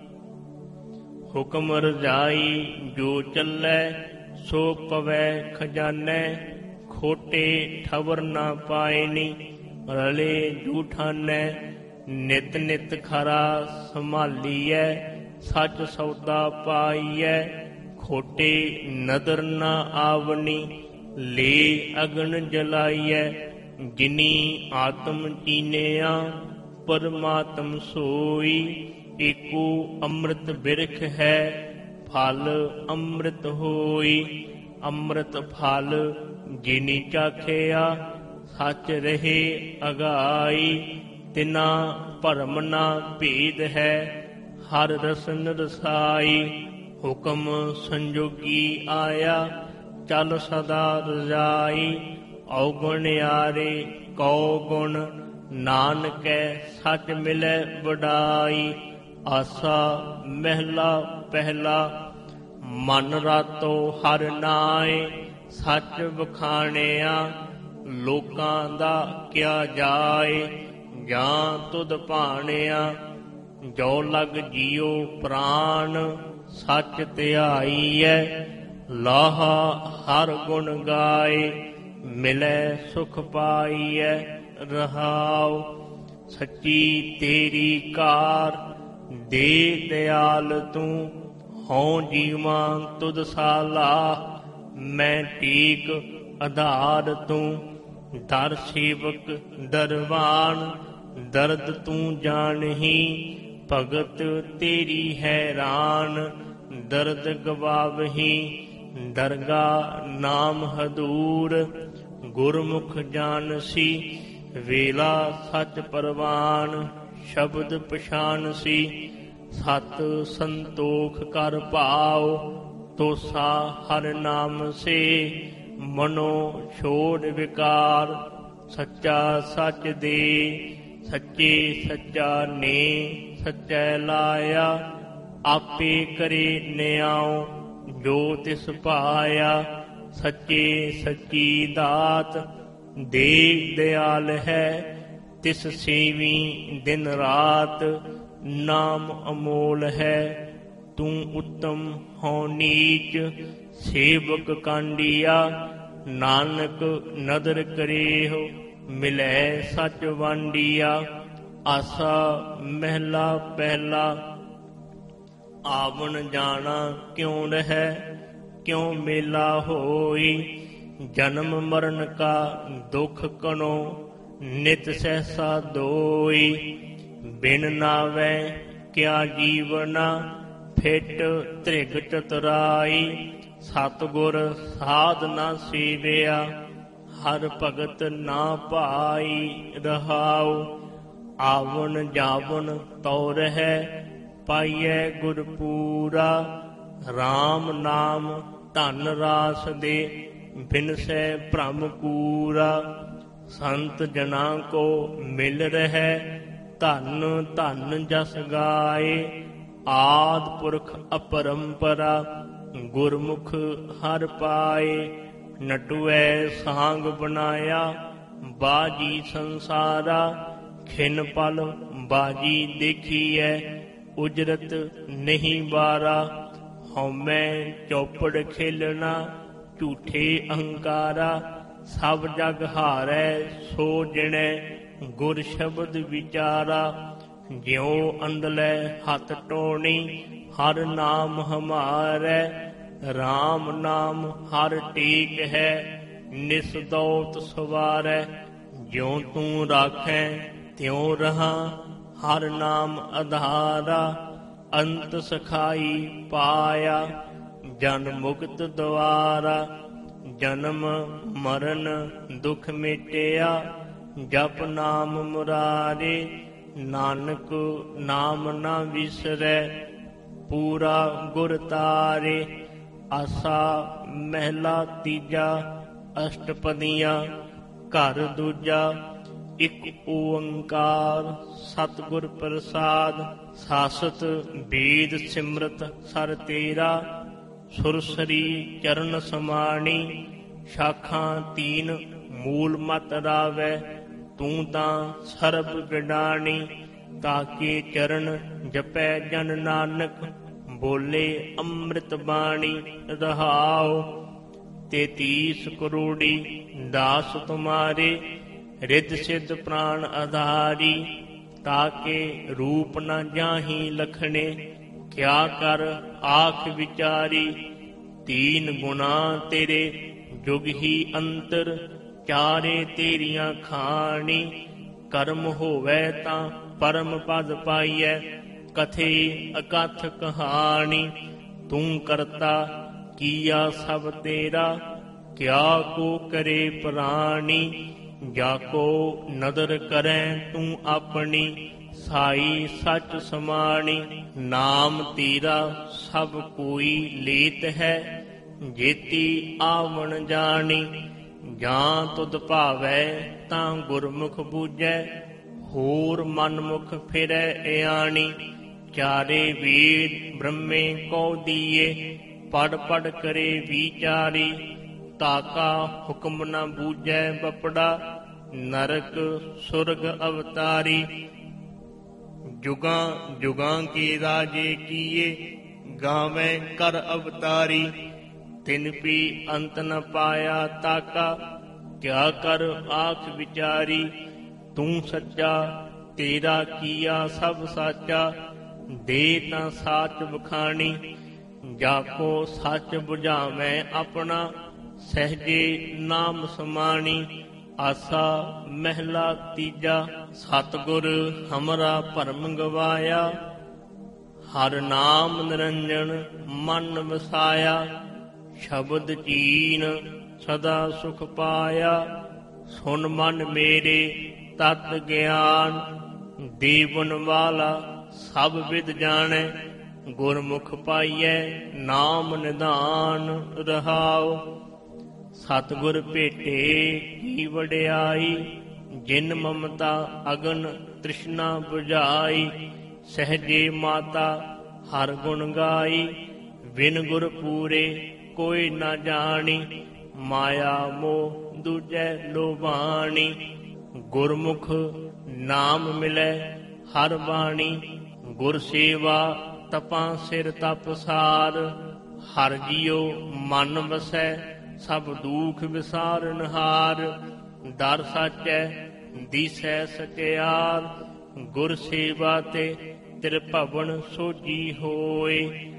ਹੁਕਮ ਰਜਾਈ ਜੋ ਚੱਲੈ, ਸੋ ਪਵੈ ਖਜ਼ਾਨੈ। ਖੋਟੇ ਠਵਰ ਨਾ ਪਾਇਨੀ, ਰਲੇ ਜੂਠਾਨੈ। ਨਿਤ ਨਿਤ ਖਰਾ ਸੰਭਾਲੀਐ, ਸਚ ਸੌਦਾ ਪਾਈਐ। ਖੋਟੇ ਨਦਰ ਨਾ ਆਵਨੀ, ਲੇ ਅਗਨ ਜਲਾਈਐ। ਜਿਨੀ ਆਤਮ ਚੀਨਿਆ, ਪਰਮਾਤਮ ਸੋਈ। ਏਕੋ ਅੰਮ੍ਰਿਤ ਬਿਰਖ ਹੈ, ਫਲ ਅੰਮ੍ਰਿਤ ਹੋਈ। ਅੰਮ੍ਰਿਤ ਫਲ ਜਿਨੀ ਚਾਖਿਆ, ਸਚ ਰਹੇ ਅਗਾਈ। ਤਿਨਾ ਭਰਮ ਨਾ ਭੇਦ ਹੈ, ਹਰ ਰਸਨ ਰਸਾਈ। ਹੁਕਮ ਸੰਜੋਗੀ ਆਇਆ, ਚੱਲ ਸਦਾ ਰਜਾਈ। ਔਗੁਣ ਯਾਰੇ ਕਉ ਗੁਣ, ਨਾਨਕੈ ਸੱਚ ਮਿਲੈ ਵਡਾਈ। ਆਸਾ ਮਹਿਲਾ ਪਹਿਲਾ, ਮਨ ਰਾਤੋ ਹਰ ਨਾਏ। ਸੱਚ ਵਖਾਣਿਆ ਲੋਕਾਂ ਦਾ ਕਿਆ ਜਾਏ। ਜਾਂ ਤੁਧ ਭਾਣਿਆ ਜੋ ਲਗ ਜੀਉ ਪ੍ਰਾਣ। ਸੱਚ ਧਿਆਈਐ ਲਾਹਾ ਹਰ ਗੁਣ ਗਾਏ। ਮਿਲੈ ਸੁਖ ਪਾਈਐ ਰਹਾਉ। ਸੱਚੀ ਤੇਰੀ ਕਾਰ ਦੇ ਦਿਆਲ ਤੂੰ। ਹਉ ਜੀਵਾਂ ਤੁਧ ਸਾਲਾ, ਮੈਂ ਟੀਕ ਆਧਾਰ ਤੂੰ। ਦਰ ਸੇਵਕ ਦਰਬਾਨ, ਦਰਦ ਤੂੰ ਜਾਣਹੀ। ਭਗਤ ਤੇਰੀ ਹੈਰਾਨ, ਦਰਦ ਗਵਾਵਹੀ। ਦਰਗਾ ਨਾਮ ਹਦੂਰ, ਗੁਰਮੁਖ ਜਾਣਸੀ। ਵੇਲਾ ਸੱਚ ਪਰਵਾਨ, ਸ਼ਬਦ ਪਛਾਨਸੀ। ਸਤ ਸੰਤੋਖ ਕਰ ਭਾਉ, ਤੋਸਾ ਹਰ ਨਾਮ ਸੇ। ਮਨੋ ਛੋੜ ਵਿਕਾਰ, ਸੱਚਾ ਸੱਚ ਦੇ। ਸੱਚੇ ਸੱਚਾ ਨੇ ਸੱਚੈ ਲਾਇਆ। ਆਪੇ ਕਰੇ ਨਿਆਉ ਜੋ ਤਿਸ ਪਾਇਆ। ਸੱਚੇ ਸੱਚੀ ਦਾਤ ਦੇ ਦਿਆਲ ਹੈ, ਤਿਸ ਸੇਵੀ ਦਿਨ ਰਾਤ। ਨਾਮ ਅਮੋਲ ਹੈ, ਤੂੰ ਉੱਤਮ ਹਉ ਨੀਚ। ਸੇਵਕ ਕਾਂਡੀਆ ਨਾਨਕ ਨਦਰ ਕਰੇਹੁ, ਮਿਲੈ ਸੱਚ ਵਾਂਡੀਆ। ਆਸਾ ਮਹਿਲਾ ਪਹਿਲਾ, ਆਵਣ ਜਾਣਾ ਕਿਉ ਰਹਿ। ਕਿਉ ਮੇਲਾ ਹੋਈ, ਜਨਮ ਮਰਨ ਕਾ ਦੁਖ ਕਣੋ। ਨਿਤ ਸਹਿਸਾ ਦੋਈ, ਬਿਨ ਨਾਵੈ ਕਿਆ ਜੀਵਨਾ। ਫਿਟ ਧ੍ਰਿਗ ਚਤੁਰਾਈ, ਸਤਿਗੁਰ ਸਾਧ ਨਾ ਸੇਵਿਆ। ਹਰ ਭਗਤ ਨਾ ਭਾਈ ਰਹਾਉ। ਆਵਣ ਜਾਵਣ ਤਉ ਰਹਿ, ਪਾਈਐ ਗੁਰ ਪੂਰਾ। RAM ਨਾਮ ਧਨ ਰਾਸ ਦੇ, ਬਿਨਸੈ ਭ੍ਰਮ ਕੂਰਾ। ਸੰਤ ਜਨਾਂ ਕੋ ਮਿਲ ਰਹਿ, ਧਨ ਧਨ ਜਸ ਗਾਏ। ਆਦਿ ਪੁਰਖ ਅਪਰੰਪਰਾ, ਗੁਰਮੁਖ ਹਰਿ ਪਾਏ। ਨਟੁਐ ਸਾਂਗ ਬਣਾਇਆ, ਬਾਜੀ ਸੰਸਾਰਾ। ਖਿਨ ਪਲ ਬਾਜੀ ਦੇਖੀਐ, ਉਜਰਤ ਨਹੀਂ ਬਾਰਾ। ਹਉਮੈ ਚੌਪੜ ਖੇਲਣਾ, ਝੂਠੇ ਅਹੰਕਾਰਾ। ਸਭ ਜਗ ਹਾਰੈ ਸੋ ਜਿਣੈ, ਗੁਰ ਸ਼ਬਦ ਵਿਚਾਰਾ। ਜਿਉ ਅੰਦਲੇ ਹੱਥ ਟੋਣੀ, ਹਰ ਨਾਮ ਹਮਾਰੈ। RAM ਨਾਮ ਹਰ ਟੇਕ ਹੈ, ਨਿਸ ਦੌਲਤ ਸਵਾਰੈ। ਜਿਉ ਤੂੰ ਰਾਖੈ ਤਿਉ ਰਹਾ, ਹਰ ਨਾਮ ਆਧਾਰਾ। ਅੰਤ ਸਖਾਈ ਪਾਇਆ, ਜਨ ਮੁਕਤ ਦੁਆਰਾ। ਜਨਮ ਮਰਨ ਦੁਖ ਮਿਟਿਆ, ਜਪ ਨਾਮ ਮੁਰਾਰੇ। ਨਾਨਕ ਨਾਮ ਨਾ ਵਿਸਰੈ, ਪੂਰਾ ਗੁਰ ਤਾਰੇ। ਆਸਾ ਮਹਿਲਾ ਤੀਜਾ, ਅਸ਼ਟਪਦੀਆਂ ਘਰ ਦੂਜਾ। ਇਕ ਓੰਕਾਰ ਸਤਿਗੁਰ ਪ੍ਰਸਾਦ, ਸਾਸਤ ਵੇਦ ਸਿਮਰਤ ਸਰ ਤੇਰਾ। ਸੁਰਸਰੀ ਚਰਨ ਸਮਾਣੀ, ਸ਼ਾਖਾਂ ਤੀਨ ਮੂਲ ਮਤ ਰਾਵੈ। ਤੂੰ ਤਾਂ ਸਰਬ ਵਿਡਾਣੀ, ਤਾਕੇ ਚਰਨ ਜਪੈ ਜਨ ਨਾਨਕ। ਬੋਲੇ ਅੰਮ੍ਰਿਤ ਬਾਣੀ ਰਹਾਉ। 33 ਕਰੋੜੀ ਦਾਸ ਤੁਮਾਰੇ, ਰਿੱਧ ਸਿੱਧ ਪ੍ਰਾਨ ਆਧਾਰੀ। ਤਾਕੇ ਰੂਪ ਨ ਜਾਹੀ ਲਖਣੇ, ਕਿਆ ਕਰ ਆਖ ਵਿਚਾਰੀ। ਤੀਨ ਗੁਣਾ ਤੇਰੇ ਜੁਗ ਹੀ ਅੰਤਰ, ਚਾਰੇ ਤੇਰੀਆਂ ਖਾਣੀ। ਕਰਮ ਹੋਵੈ ਤਾਂ ਪਰਮ ਪਦ ਪਾਈਐ, ਕਥੇ ਅਕਥ ਕਹਾਣੀ। ਤੂੰ ਕਰਤਾ ਕੀਆ ਸਭ ਤੇਰਾ, ਕਿਆ ਕੋ ਕਰੇ ਪ੍ਰਾਣੀ। ਜਾਕੋ ਨਦਰ ਕਰੈ ਤੂੰ ਆਪਣੀ, ਸਾਈ ਸੱਚ ਸਮਾਣੀ। ਨਾਮ ਤੇਰਾ ਸਭ ਕੋਈ ਲੇਤ ਹੈ, ਜੇਤੀ ਆਵਣ ਜਾਣੀ। ਜਾਂ ਤੁਧ ਭਾਵੈ ਤਾਂ ਗੁਰਮੁਖ ਬੂਝੈ, ਹੋਰ ਮਨਮੁਖ ਫਿਰੈ ਇਆਣੀ। ਚਾਰੇ ਵੇਦ ਬ੍ਰਹਮੇ ਕਉ ਦੀਏ, ਪੜ ਪੜ ਕਰੇ ਵਿਚਾਰੀ। ਤਾਕਾ ਹੁਕਮ ਨ ਬੂਝੈ ਬਪੜਾ, ਨਰਕ ਸੁਰਗ ਅਵਤਾਰੀ। ਜੁਗਾਂ ਜੁਗਾਂ ਕੇ ਰਾਜੇ ਕੀਏ, ਗਾਵੈ ਕਰ ਅਵਤਾਰੀ। ਤਿਨ ਪੀ ਅੰਤ ਨ ਪਾਇਆ ਤਾਕਾ, ਕਿਆ ਕਰ ਆਖ ਵਿਚਾਰੀ। ਤੂੰ ਸੱਚਾ ਤੇਰਾ ਕੀਆ ਸਭ ਸਾਚਾ, ਦੇ ਤਾਂ ਸਾਚ ਬਖਾਣੀ। ਜਾਕੋ ਸੱਚ ਬੁਝਾਵੈ ਆਪਣਾ, ਸਹਿਜੇ ਨਾਮ ਸਮਾਣੀ। ਆਸਾ ਮਹਿਲਾ ਤੀਜਾ। ਸਤਿਗੁਰ ਹਮਰਾ ਭਰਮ ਗਵਾਇਆ, ਹਰ ਨਾਮ ਨਿਰੰਜਨ ਮਨ ਵਸਾਇਆ। ਸ਼ਬਦ ਚੀਨ ਸਦਾ ਸੁਖ ਪਾਇਆ, ਸੁਨ ਮਨ ਮੇਰੇ ਤਤ ਗਿਆਨ। ਦੇਵਨ ਵਾਲਾ ਸਭ ਵਿਦ ਜਾਣੈ, ਗੁਰਮੁਖ ਪਾਈਐ ਨਾਮ ਨਿਧਾਨ ਰਹਾਉ। ਸਤਿਗੁਰ ਭੇਟੇ ਕੀ ਵਡਿਆਈ, ਜਿਨ ਮਮਤਾ ਅਗਨ ਤ੍ਰਿਸ਼ਨਾ ਬੁਝਾਈ। ਸਹਿਜੇ ਮਾਤਾ ਹਰ ਗੁਣ ਗਾਈ, ਬਿਨ ਗੁਰ ਪੂਰੇ ਕੋਈ ਨਾ ਜਾਣੀ। ਮਾਇਆ ਮੋਹ ਦੂਜੈ ਲੋਭਾਣੀ, ਗੁਰਮੁਖ ਨਾਮ ਮਿਲੈ ਹਰ ਬਾਣੀ। ਗੁਰ ਸੇਵਾ ਤਪਾਂ ਸਿਰ ਤਪ ਸਾਰ, ਹਰ ਜੀਉ ਮਨ ਵਸੈ ਸਭ ਦੁਖ ਵਿਸਾਰਨਹਾਰ। ਦਰ ਸਾਚੈ ਦੀਸੈ ਸਚਿਆਰ, ਗੁਰ ਸੇਵਾ ਤੇ ਤ੍ਰਿਭਵਨ ਸੋਜੀ ਹੋਏ।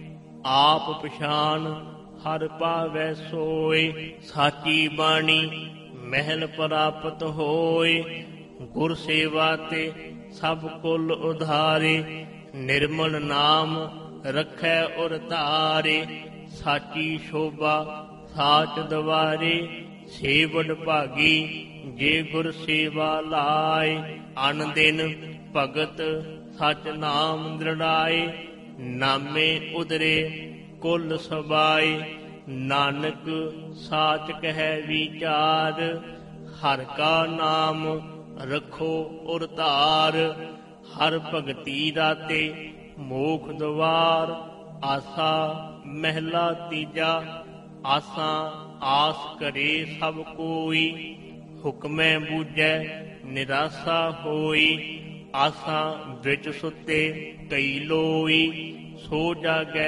ਆਪ ਪਛਾਨ ਹਰ ਪਾਵੈ ਸੋਏ, ਸਾਚੀ ਬਾਣੀ ਮਹਿਲ ਪ੍ਰਾਪਤ ਹੋਏ। ਗੁਰ ਸੇਵਾ ਤੇ ਸਭ ਕੁਲ ਉਧਾਰੇ, ਨਿਰਮਲ ਨਾਮ ਰਖੈ ਉਰ ਧਾਰੇ। ਸਾਚੀ ਸ਼ੋਭਾ ਸਾਚ ਦਵਾਰੇ, ਸੇਵਡ ਭਾਗੀ ਜੇ ਗੁਰ ਸੇਵਾ ਲਾਏ। ਅਨ ਦਿਨ ਭਗਤ ਸਚ ਨਾਮ ਦ੍ਰਿੜਾਏ, ਨਾਮੇ ਉਦਰੇ ਕੁਲ ਸਬਾਏ। ਨਾਨਕ ਸਾਚ ਕਹਿ ਵਿਚਾਰ, ਹਰ ਕਾ ਨਾਮ ਰਖੋ ਉਰ ਧਾਰ। ਹਰ ਭਗਤੀ ਦਾਤੇ ਮੋਖ ਦਵਾਰ, ਆਸਾ ਮਹਿਲਾ ਤੀਜਾ। ਆਸਾ ਆਸ ਕਰੇ ਸਭ ਕੋਈ, ਹੁਕਮੈ ਬੂਝੈ ਨਿਰਾਸਾ ਹੋਈ। ਆਸਾ ਵਿੱਚ ਸੁੱਤੇ ਕਈ ਲੋਈ, ਸੋ ਜਾਗੈ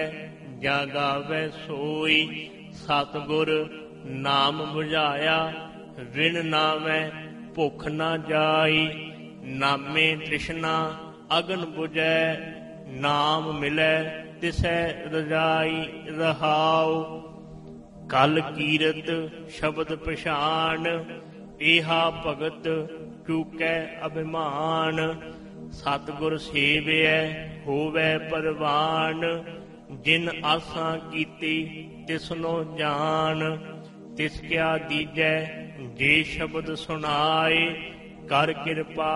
ਜਾਗਾਵੈ ਸੋਈ। ਸਤਿਗੁਰ ਨਾਮ ਬੁਝਾਇਆ, ਵਿਣ ਨਾਵੈ ਭੁਖ ਨਾ ਜਾਈ। ਨਾਮੇ ਤ੍ਰਿਸ਼ਨਾ ਅਗਨ ਬੁਝੈ, ਨਾਮ ਮਿਲੈ ਤਿਸੈ ਰਜਾਈ ਰਹਾਉ। ਕਲ ਕੀਰਤ ਸ਼ਬਦ ਪਛਾਣ, ਏਹਾ ਭਗਤ ਚੂਕੈ ਅਭਿਮਾਨ। ਸਤਿਗੁਰ ਸੇਵਿਐ ਹੋਵੈ ਪਰਵਾਨ, ਜਿਨ ਆਸਾਂ ਕੀਤੀ ਤਿਸਨੋ ਜਾਣ। ਤਿਸ ਕਿਆ ਦੀਜੈ ਜੇ ਸ਼ਬਦ ਸੁਣਾਏ, ਕਰ ਕਿਰਪਾ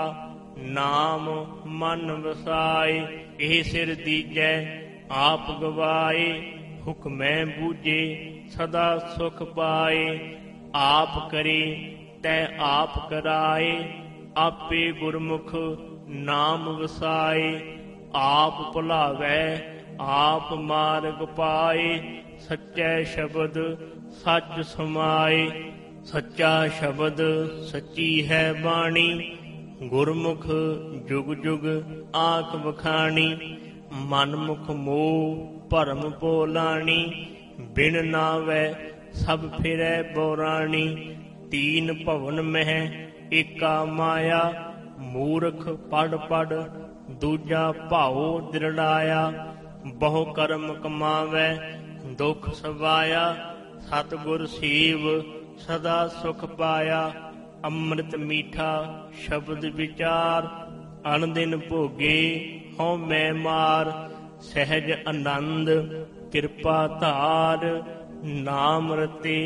ਨਾਮ ਮਨ ਵਸਾਏ। ਇਹ ਸਿਰ ਦੀਜੈ ਆਪ ਗਵਾਏ, ਹੁਕਮੈ ਬੂਝੇ ਸਦਾ ਸੁਖ ਪਾਏ। ਆਪ ਕਰੇ ਤੈ ਆਪ ਕਰਾਏ, ਆਪੇ ਗੁਰਮੁਖ ਨਾਮ ਵਸਾਏ। ਆਪ ਭੁਲਾਵੈ ਆਪ ਮਾਰਗ ਪਾਏ, ਸੱਚੈ ਸ਼ਬਦ ਸੱਚ ਸਮਾਏ। ਸੱਚਾ ਸ਼ਬਦ ਸੱਚੀ ਹੈ ਬਾਣੀ, ਗੁਰਮੁਖ ਜੁਗ ਜੁਗ ਆਖ ਵਖਾਣੀ। ਮਨਮੁਖ ਮੋਹ ਭਰਮ ਪੋਲਾਣੀ, ਬਿਨ ਨਾਵੈ ਸਭ ਫਿਰੈ ਬੋਰਾਣੀ। ਤੀਨ ਭਵਨ ਮਹਿ ਏਕਾ ਮਾਇਆ, ਮੂਰਖ ਪੜ ਪੜ ਦੂਜਾ ਭਾਉ ਦ੍ਰਿੜਾਇਆ। ਬਹੁ ਕਰਮ ਕਮਾਵੈ ਦੁਖ ਸਵਾਇਆ, ਸਤਿਗੁਰ ਸੇਵ ਸਦਾ ਸੁਖ ਪਾਇਆ। ਅੰਮ੍ਰਿਤ ਮੀਠਾ ਸ਼ਬਦ ਵਿਚਾਰ, ਅਨ ਦਿਨ ਭੋਗੇ ਹਉ ਮੈਂ ਮਾਰ। ਸਹਿਜ ਆਨੰਦ ਕਿਰਪਾ ਧਾਰ, ਨਾਮ ਰਤੇ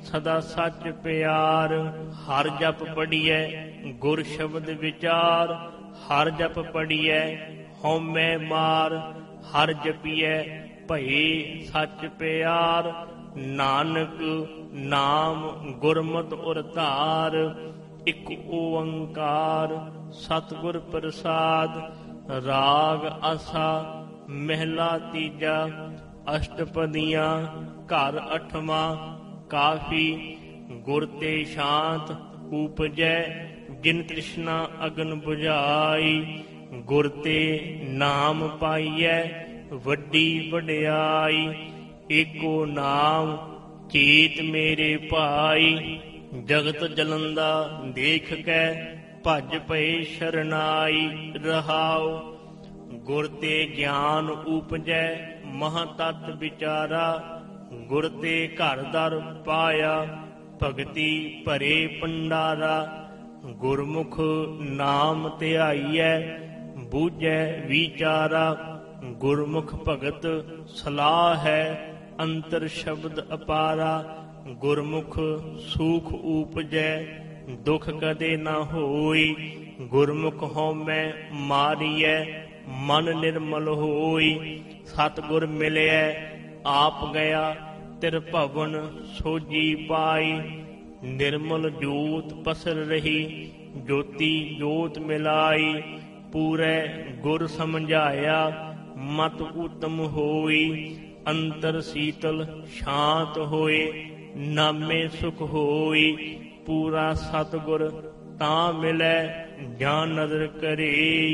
ਸਦਾ ਸੱਚ ਪਿਆਰ। ਹਰ ਜਪ ਪੜੀਐ ਗੁਰ ਸ਼ਬਦ ਵਿਚਾਰ। ਹਰ ਜਪ ਪੜੀਐ ਹਉਮੈ ਮਾਰ। ਹਰ ਜਪੀਐ ਭਏ ਸੱਚ ਪਿਆਰ। ਨਾਨਕ ਨਾਮ ਗੁਰਮਤਿ ਉਰ ਧਾਰ। ਇਕ ਓੰਕਾਰ ਸਤਿਗੁਰ ਪ੍ਰਸਾਦ। ਰਾਗ ਆਸਾ ਮਹਿਲਾ ਤੀਜਾ। ਅਸ਼ਟਪਦੀਆਂ ਘਰ ਅਠਵਾਂ। ਕਾਫੀ ਗੁਰ ਤੇ ਸ਼ਾਂਤ ਉਪਜੈ। ਜਿਨ ਤ੍ਰਿਸ਼ਨਾ ਅਗਨ ਬੁਝਾਈ। ਗੁਰ ਤੇ ਨਾਮ ਪਾਈਐ ਵੱਡੀ ਵਡਿਆਈ। ਏਕੋ ਨਾਮ ਚੇਤ ਮੇਰੇ ਭਾਈ। ਜਗਤ ਜਲੰਦਾ ਦੇਖ ਕੇ ਭਜ ਪਏ ਸ਼ਰਨਾਈ। ਰਹਾਉ ਗੁਰ ਤੇ ਗਿਆਨ ਉਪਜੈ ਮਹਾਂ ਤਤ ਵਿਚਾਰਾ। ਗੁਰ ਤੇ ਘਰ ਦਰ ਪਾਇਆ ਭਗਤੀ ਭਰੇ ਭੰਡਾਰਾ। ਗੁਰਮੁਖ ਨਾਮ ਧਿਆਈਐ ਬੂਝੈ ਵਿਚਾਰਾ। ਗੁਰਮੁਖ ਭਗਤ ਸਲਾਹ ਹੈ ਅੰਤਰ ਸ਼ਬਦ ਅਪਾਰਾ। ਗੁਰਮੁਖ ਸੂਖ ਉਪਜੈ ਦੁਖ ਕਦੇ ਨਾ ਹੋਈ। ਗੁਰਮੁਖ ਹਉਮੈ ਮਾਰੀਐ ਮਨ ਨਿਰਮਲ ਹੋਈ। ਸਤਿਗੁਰ ਮਿਲਿਐ ਆਪ ਗਿਆ ਤਿਰ ਭਵਨ ਸੋਜੀ ਪਾਈ। ਨਿਰਮਲ ਜੋਤ ਪਸਰ ਰਹੀ ਜੋਤੀ ਜੋਤ ਮਿਲਾਈ। ਪੂਰੇ ਗੁਰ ਸਮਝਾਇਆ ਮਤ ਉਤਮ ਹੋਈ। ਅੰਤਰ ਸੀਤਲ ਸ਼ਾਂਤ ਹੋਏ ਨਾਮੇ ਸੁਖ ਹੋਈ। ਪੂਰਾ ਸਤਿਗੁਰ ਤਾਂ ਮਿਲੈ ਜਾਂ ਨਦਰ ਕਰੇ।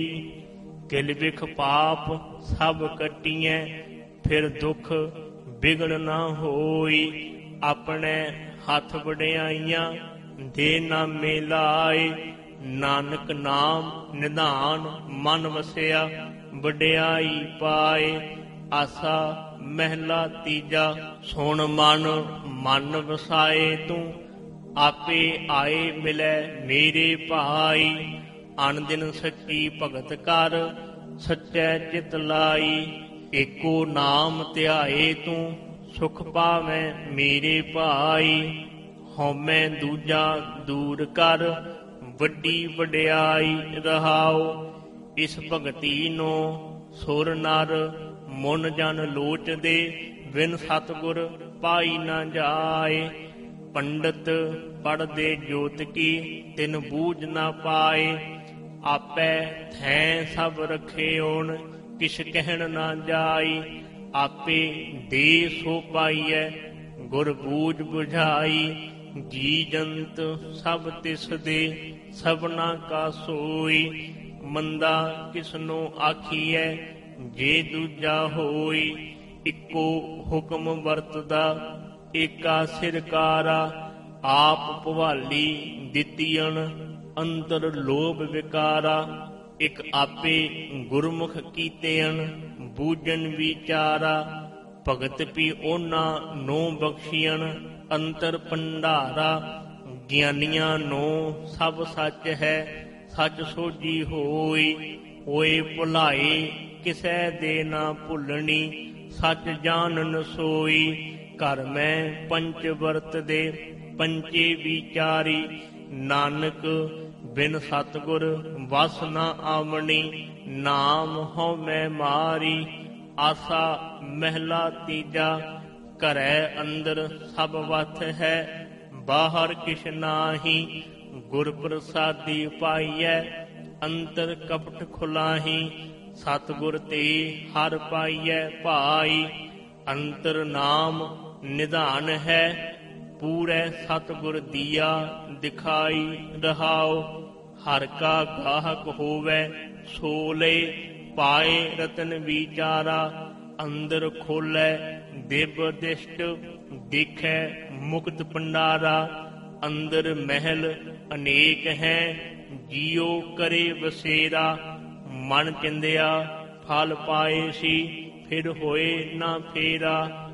ਕਿਲ ਬਿਖ ਪਾਪ ਸਭ ਕੱਟੀਐ ਫਿਰ ਦੁਖ ਬਿਗੜ ਨਾ ਹੋਈ। ਆਪਣੇ ਹੱਥ ਵਡਿਆਈਆਂ ਦੇ ਨਾਮੇ ਲਾਏ। ਨਾਨਕ ਨਾਮ ਨਿਧਾਨ ਮਨ ਵਸਿਆ ਵਡਿਆਈ ਪਾਏ। ਆਸਾ ਮਹਿਲਾ ਤੀਜਾ। ਸੁਣ ਮਨ ਮਨ ਵਸਾਏ ਤੂੰ। ਆਪੇ ਆਏ ਮਿਲੈ ਮੇਰੇ ਭਾਈ। ਅਨ ਦਿਨ ਸੱਚੀ ਭਗਤ ਕਰ ਸੱਚੈ ਚਿਤ ਲਾਈ। ਏਕੋ ਨਾਮ ਧਿਆਏ ਤੂੰ ਸੁਖ ਪਾਵੈ ਮੇਰੇ ਭਾਈ। ਹਉਮੈ ਦੂਜਾ ਦੂਰ ਕਰ ਵੱਡੀ ਵਡਿਆਈ। ਰਹਾਉ ਇਸ ਭਗਤੀ ਨੂੰ ਸੁਰ ਨਰ ਮਨ ਜਨ ਲੋਚਦੇ। ਬਿਨ ਸਤਿਗੁਰ ਪਾਈ ਨਾ ਜਾਏ। ਪੰਡਤ ਪੜ੍ਹਦੇ ਜੋਤ ਕੀ ਤਿਨ ਬੂਝ ਨਾ ਪਾਏ। ਆਪੈ ਥੈਂ ਸਭ ਰਖਿਓਣ ਕਿਛ ਕਹਿਣ ਨਾ ਜਾਈ। ਆਪੇ ਦੇ ਸੋ ਪਾਈਐ ਗੁਰ ਬੂਝ ਬੁਝਾਈ। ਜੀ ਜੰਤ ਸਭ ਤਿਸ ਦੇ ਸਭਨਾ ਕਾ ਸੋਈ। ਮੰਦਾ ਕਿਸਨੋ ਆਖੀਐ ਜੇ ਦੂਜਾ ਹੋਈ। ਇੱਕੋ ਹੁਕਮ ਵਰਤਦਾ ਏਕਾ ਸਿਰਕਾਰਾ। ਆਪ ਭਵਾਲੀ ਦਿੱਤੀਅਣ ਅੰਤਰ ਲੋਭ ਵਿਕਾਰਾ। ਇਕ ਆਪੇ ਗੁਰਮੁਖ ਕੀਤੇਅਣ ਬੂਝਣ ਵਿਚਾਰਾ। ਭਗਤ ਪੀ ਉਹਨਾਂ ਨੂੰ ਬਖਸ਼ੀਅਣ ਅੰਤਰ ਭੰਡਾਰਾ। ਗਿਆਨੀਆਂ ਨੂੰ ਸਭ ਸੱਚ ਹੈ ਸੱਚ ਸੋਝੀ ਹੋਈ। ਹੋਏ ਭੁਲਾਏ ਕਿਸੈ ਦੇ ਨਾ ਭੁੱਲਣੀ। ਸੱਚ ਜਾਣਨ ਸੋਈ। ਘਰ ਮੈਂ ਪੰਚ ਵਰਤ ਦੇ ਪੰਚੇ ਵਿਚਾਰੀ। ਨਾਨਕ ਬਿਨ ਸਤਿਗੁਰ ਵਸ ਨਾ ਆਵਣੀ। ਨਾਮ ਹਉਮੈ ਮਾਰੀ। ਆਸਾ ਮਹਿਲਾ ਤੀਜਾ। ਘਰੈ ਅੰਦਰ ਸਭ ਵਥ ਹੈ ਬਾਹਰ ਕਿਛ ਨਾਹੀ। ਗੁਰ ਪ੍ਰਸਾਦੀ ਪਾਈਐ ਅੰਤਰ ਕਪਟ ਖੁਲਾਹੀ। ਸਤਿਗੁਰ ਤੇ ਹਰ ਪਾਈਐ ਭਾਈ। ਅੰਤਰ ਨਾਮ ਨਿਧਾਨ ਹੈ ਪੂਰੇ ਸਤਿਗੁਰ ਦੀਆ ਦਿਖਾਈ। ਰਹਾਉ ਹਰ ਕਾ ਗਾਹਕ ਹੋਵੇ ਸੋ ਲੈ ਪਾਏ ਰਤਨ ਵਿਚਾਰਾ। ਅੰਦਰ ਖੋਲੇ ਦਿਵ ਦਿਸ਼ਟ ਦੇਖੈ ਮੁਕਤ ਭੰਡਾਰਾ। ਅੰਦਰ ਮਹਿਲ ਅਨੇਕ ਹੈ ਜੀਉ ਕਰੇ ਵਸੇਰਾ। ਮਨ ਚਿੰਦਿਆ ਫਲ ਪਾਏ ਸੀ ਫਿਰ ਹੋਏ ਨਾ ਫੇਰਾ।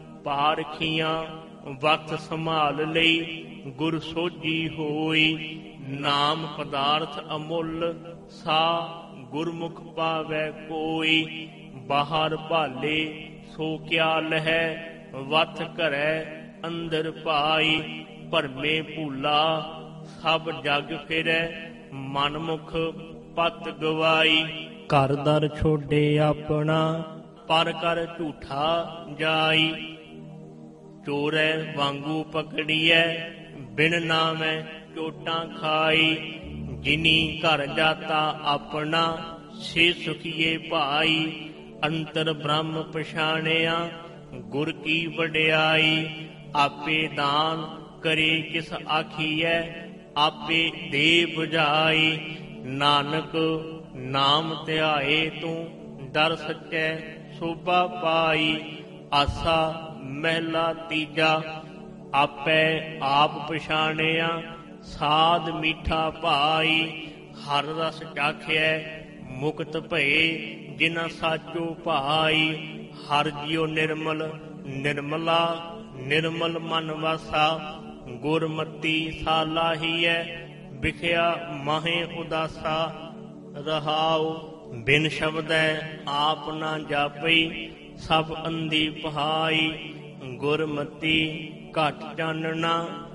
ਪਾਰਖੀਆਂ ਵਕਤ ਸੰਭਾਲ ਲਈ ਗੁਰ ਸੋਝੀ ਹੋਈ। ਨਾਮ ਪਦਾਰਥ ਅਮੁੱਲ ਸਾ ਗੁਰਮੁਖ ਪਾਵੈ ਕੋਈ। ਬਾਹਰ ਭਾਲੇ ਸੋ ਕਿਆ ਲਹੈ ਵਥ ਘਰੈ ਅੰਦਰ ਪਾਈ। ਭਰਮੇ ਭੂਲਾ ਸਭ ਜਗ ਫਿਰੈ ਮਨਮੁਖ ਪਤ ਗਵਾਈ। ਘਰ ਦਰ ਛੋਡੇ ਆਪਣਾ ਪਰ ਕਰ ਝੂਠਾ ਜਾਈ। ਚੋਰੈ ਵਾਂਗੂ ਪਕੜੀਐ ਬਿਨ ਨਾਮੈ ਚੋਟਾਂ ਖਾਈ। ਜਿਨੀ ਘਰ ਜਾਤਾ ਆਪਣਾ ਸੇ ਸੁਖੀਏ ਭਾਈ। ਅੰਤਰ ਬ੍ਰਹਮ ਪਛਾਣਿਆ ਗੁਰ ਕੀ ਵਡਿਆਈ। ਆਪੇ ਦਾਨ ਕਰੇ ਕਿਸ ਆਖੀਐ ਆਪੇ ਦੇ 부ਝਾਈ। ਨਾਨਕ ਨਾਮ ਧਿਆਏ ਤੂੰ ਦਰ ਸੱਚੈ ਸੋਭਾ ਪਾਈ। ਆਸਾ ਮਹਿਲਾ ਤੀਜਾ ਆਪੇ ਆਪ ਪਛਾਣਿਆ ਸਾਧ ਮੀਠਾ ਭਾਈ। ਹਰ ਰਸ ਚਾਖਿਐ ਮੁਕਤ ਭਏ ਜਿਨਾ ਸਾਚੋ ਭਾਈ। ਹਰ ਜਿਉ ਨਿਰਮਲ ਨਿਰਮਲਾ ਨਿਰਮਲ ਮਨ ਵਾਸਾ। ਗੁਰਮਤੀ ਸਾਲਾਹੀਐ ਵਿਖਿਆ ਮਾਹੇ ਉਦਾਸਾ। ਰਹਾਉ ਬਿਨ ਸ਼ਬਦੈ ਆਪ ਨਾ ਜਾਪਈ ਸਭ ਅੰਧੀ ਪਹਾਈ। ਗੁਰਮਤੀ ਘਟ ਚਾਨਣਾ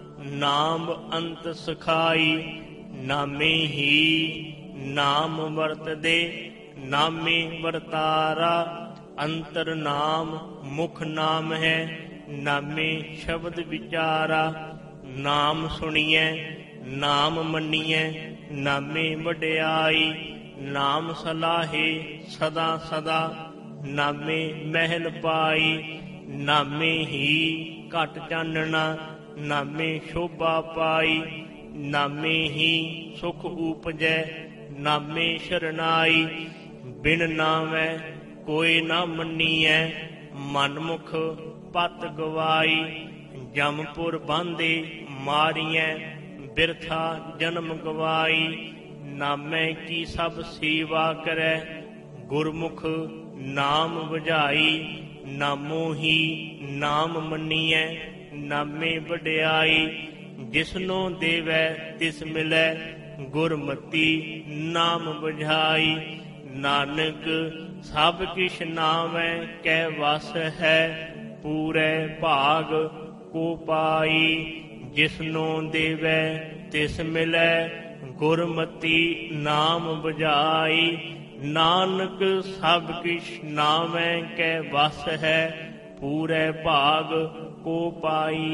ਨਾਮ ਅੰਤ ਸਖਾਈ। ਨਾਮੇ ਹੀ ਨਾਮ ਵਰਤਦੇ ਨਾਮੇ ਵਰਤਾਰਾ। ਅੰਤਰ ਨਾਮ ਮੁਖ ਨਾਮ ਹੈ ਨਾਮੇ ਸ਼ਬਦ ਵਿਚਾਰਾ। ਨਾਮ ਸੁਣੀਐ ਨਾਮ ਮੰਨੀਐ ਨਾਮੇ ਵਡਿਆਈ। ਨਾਮ ਸਲਾਹੇ ਸਦਾ ਸਦਾ ਨਾਮੇ ਮਹਿਲ ਪਾਈ। ਨਾਮੇ ਹੀ ਘਟ ਚਾਨਣਾ ਨਾਮੇ ਸ਼ੋਭਾ ਪਾਈ। ਨਾਮੇ ਹੀ ਸੁਖ ਊਪਜੈ ਨਾਮੇ ਸ਼ਰਨਾਈ। ਬਿਨ ਨਾਮੈ ਕੋਈ ਨਾ ਮੰਨੀਐ ਮਨਮੁਖ ਪਤ ਗਵਾਈ। ਜਮਪੁਰ ਬਾਂਧੇ ਮਾਰੀਐ ਬਿਰਥਾ ਜਨਮ ਗਵਾਈ। ਨਾਮੈ ਕੀ ਸਭ ਸੇਵਾ ਕਰੈ ਗੁਰਮੁਖ ਨਾਮ 부ਝਾਈ। ਨਾਮੋ ਹੀ ਨਾਮ ਮੰਨੀਐ ਨਾਮੇ ਵਡਿਆਈ। ਜਿਸਨੋ ਦੇਵੈ ਤਿਸ ਮਿਲੈ ਗੁਰਮਤੀ ਨਾਮ 부ਝਾਈ। ਨਾਨਕ ਸਭ ਕਿਛ ਨਾਮੈ ਕੈ ਵਸ ਹੈ ਪੂਰੇ ਭਾਗ ਕੋ ਪਾਈ। ਜਿਸਨੋ ਦੇਵੈ ਤਿਸ ਮਿਲੈ ਗੁਰਮਤੀ ਨਾਮ 부ਝਾਈ। ਨਾਨਕ ਸਭ ਕਿਛ ਨਾਮੈ ਕੈ ਵਸ ਹੈ ਪੂਰੇ ਭਾਗ ਕੋ ਪਾਈ।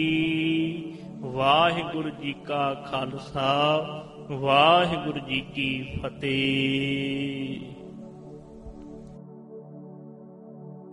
ਵਾਹਿਗੁਰੂ ਜੀ ਕਾ ਖਾਲਸਾ ਵਾਹਿਗੁਰੂ ਜੀ ਕੀ ਫਤਿਹ।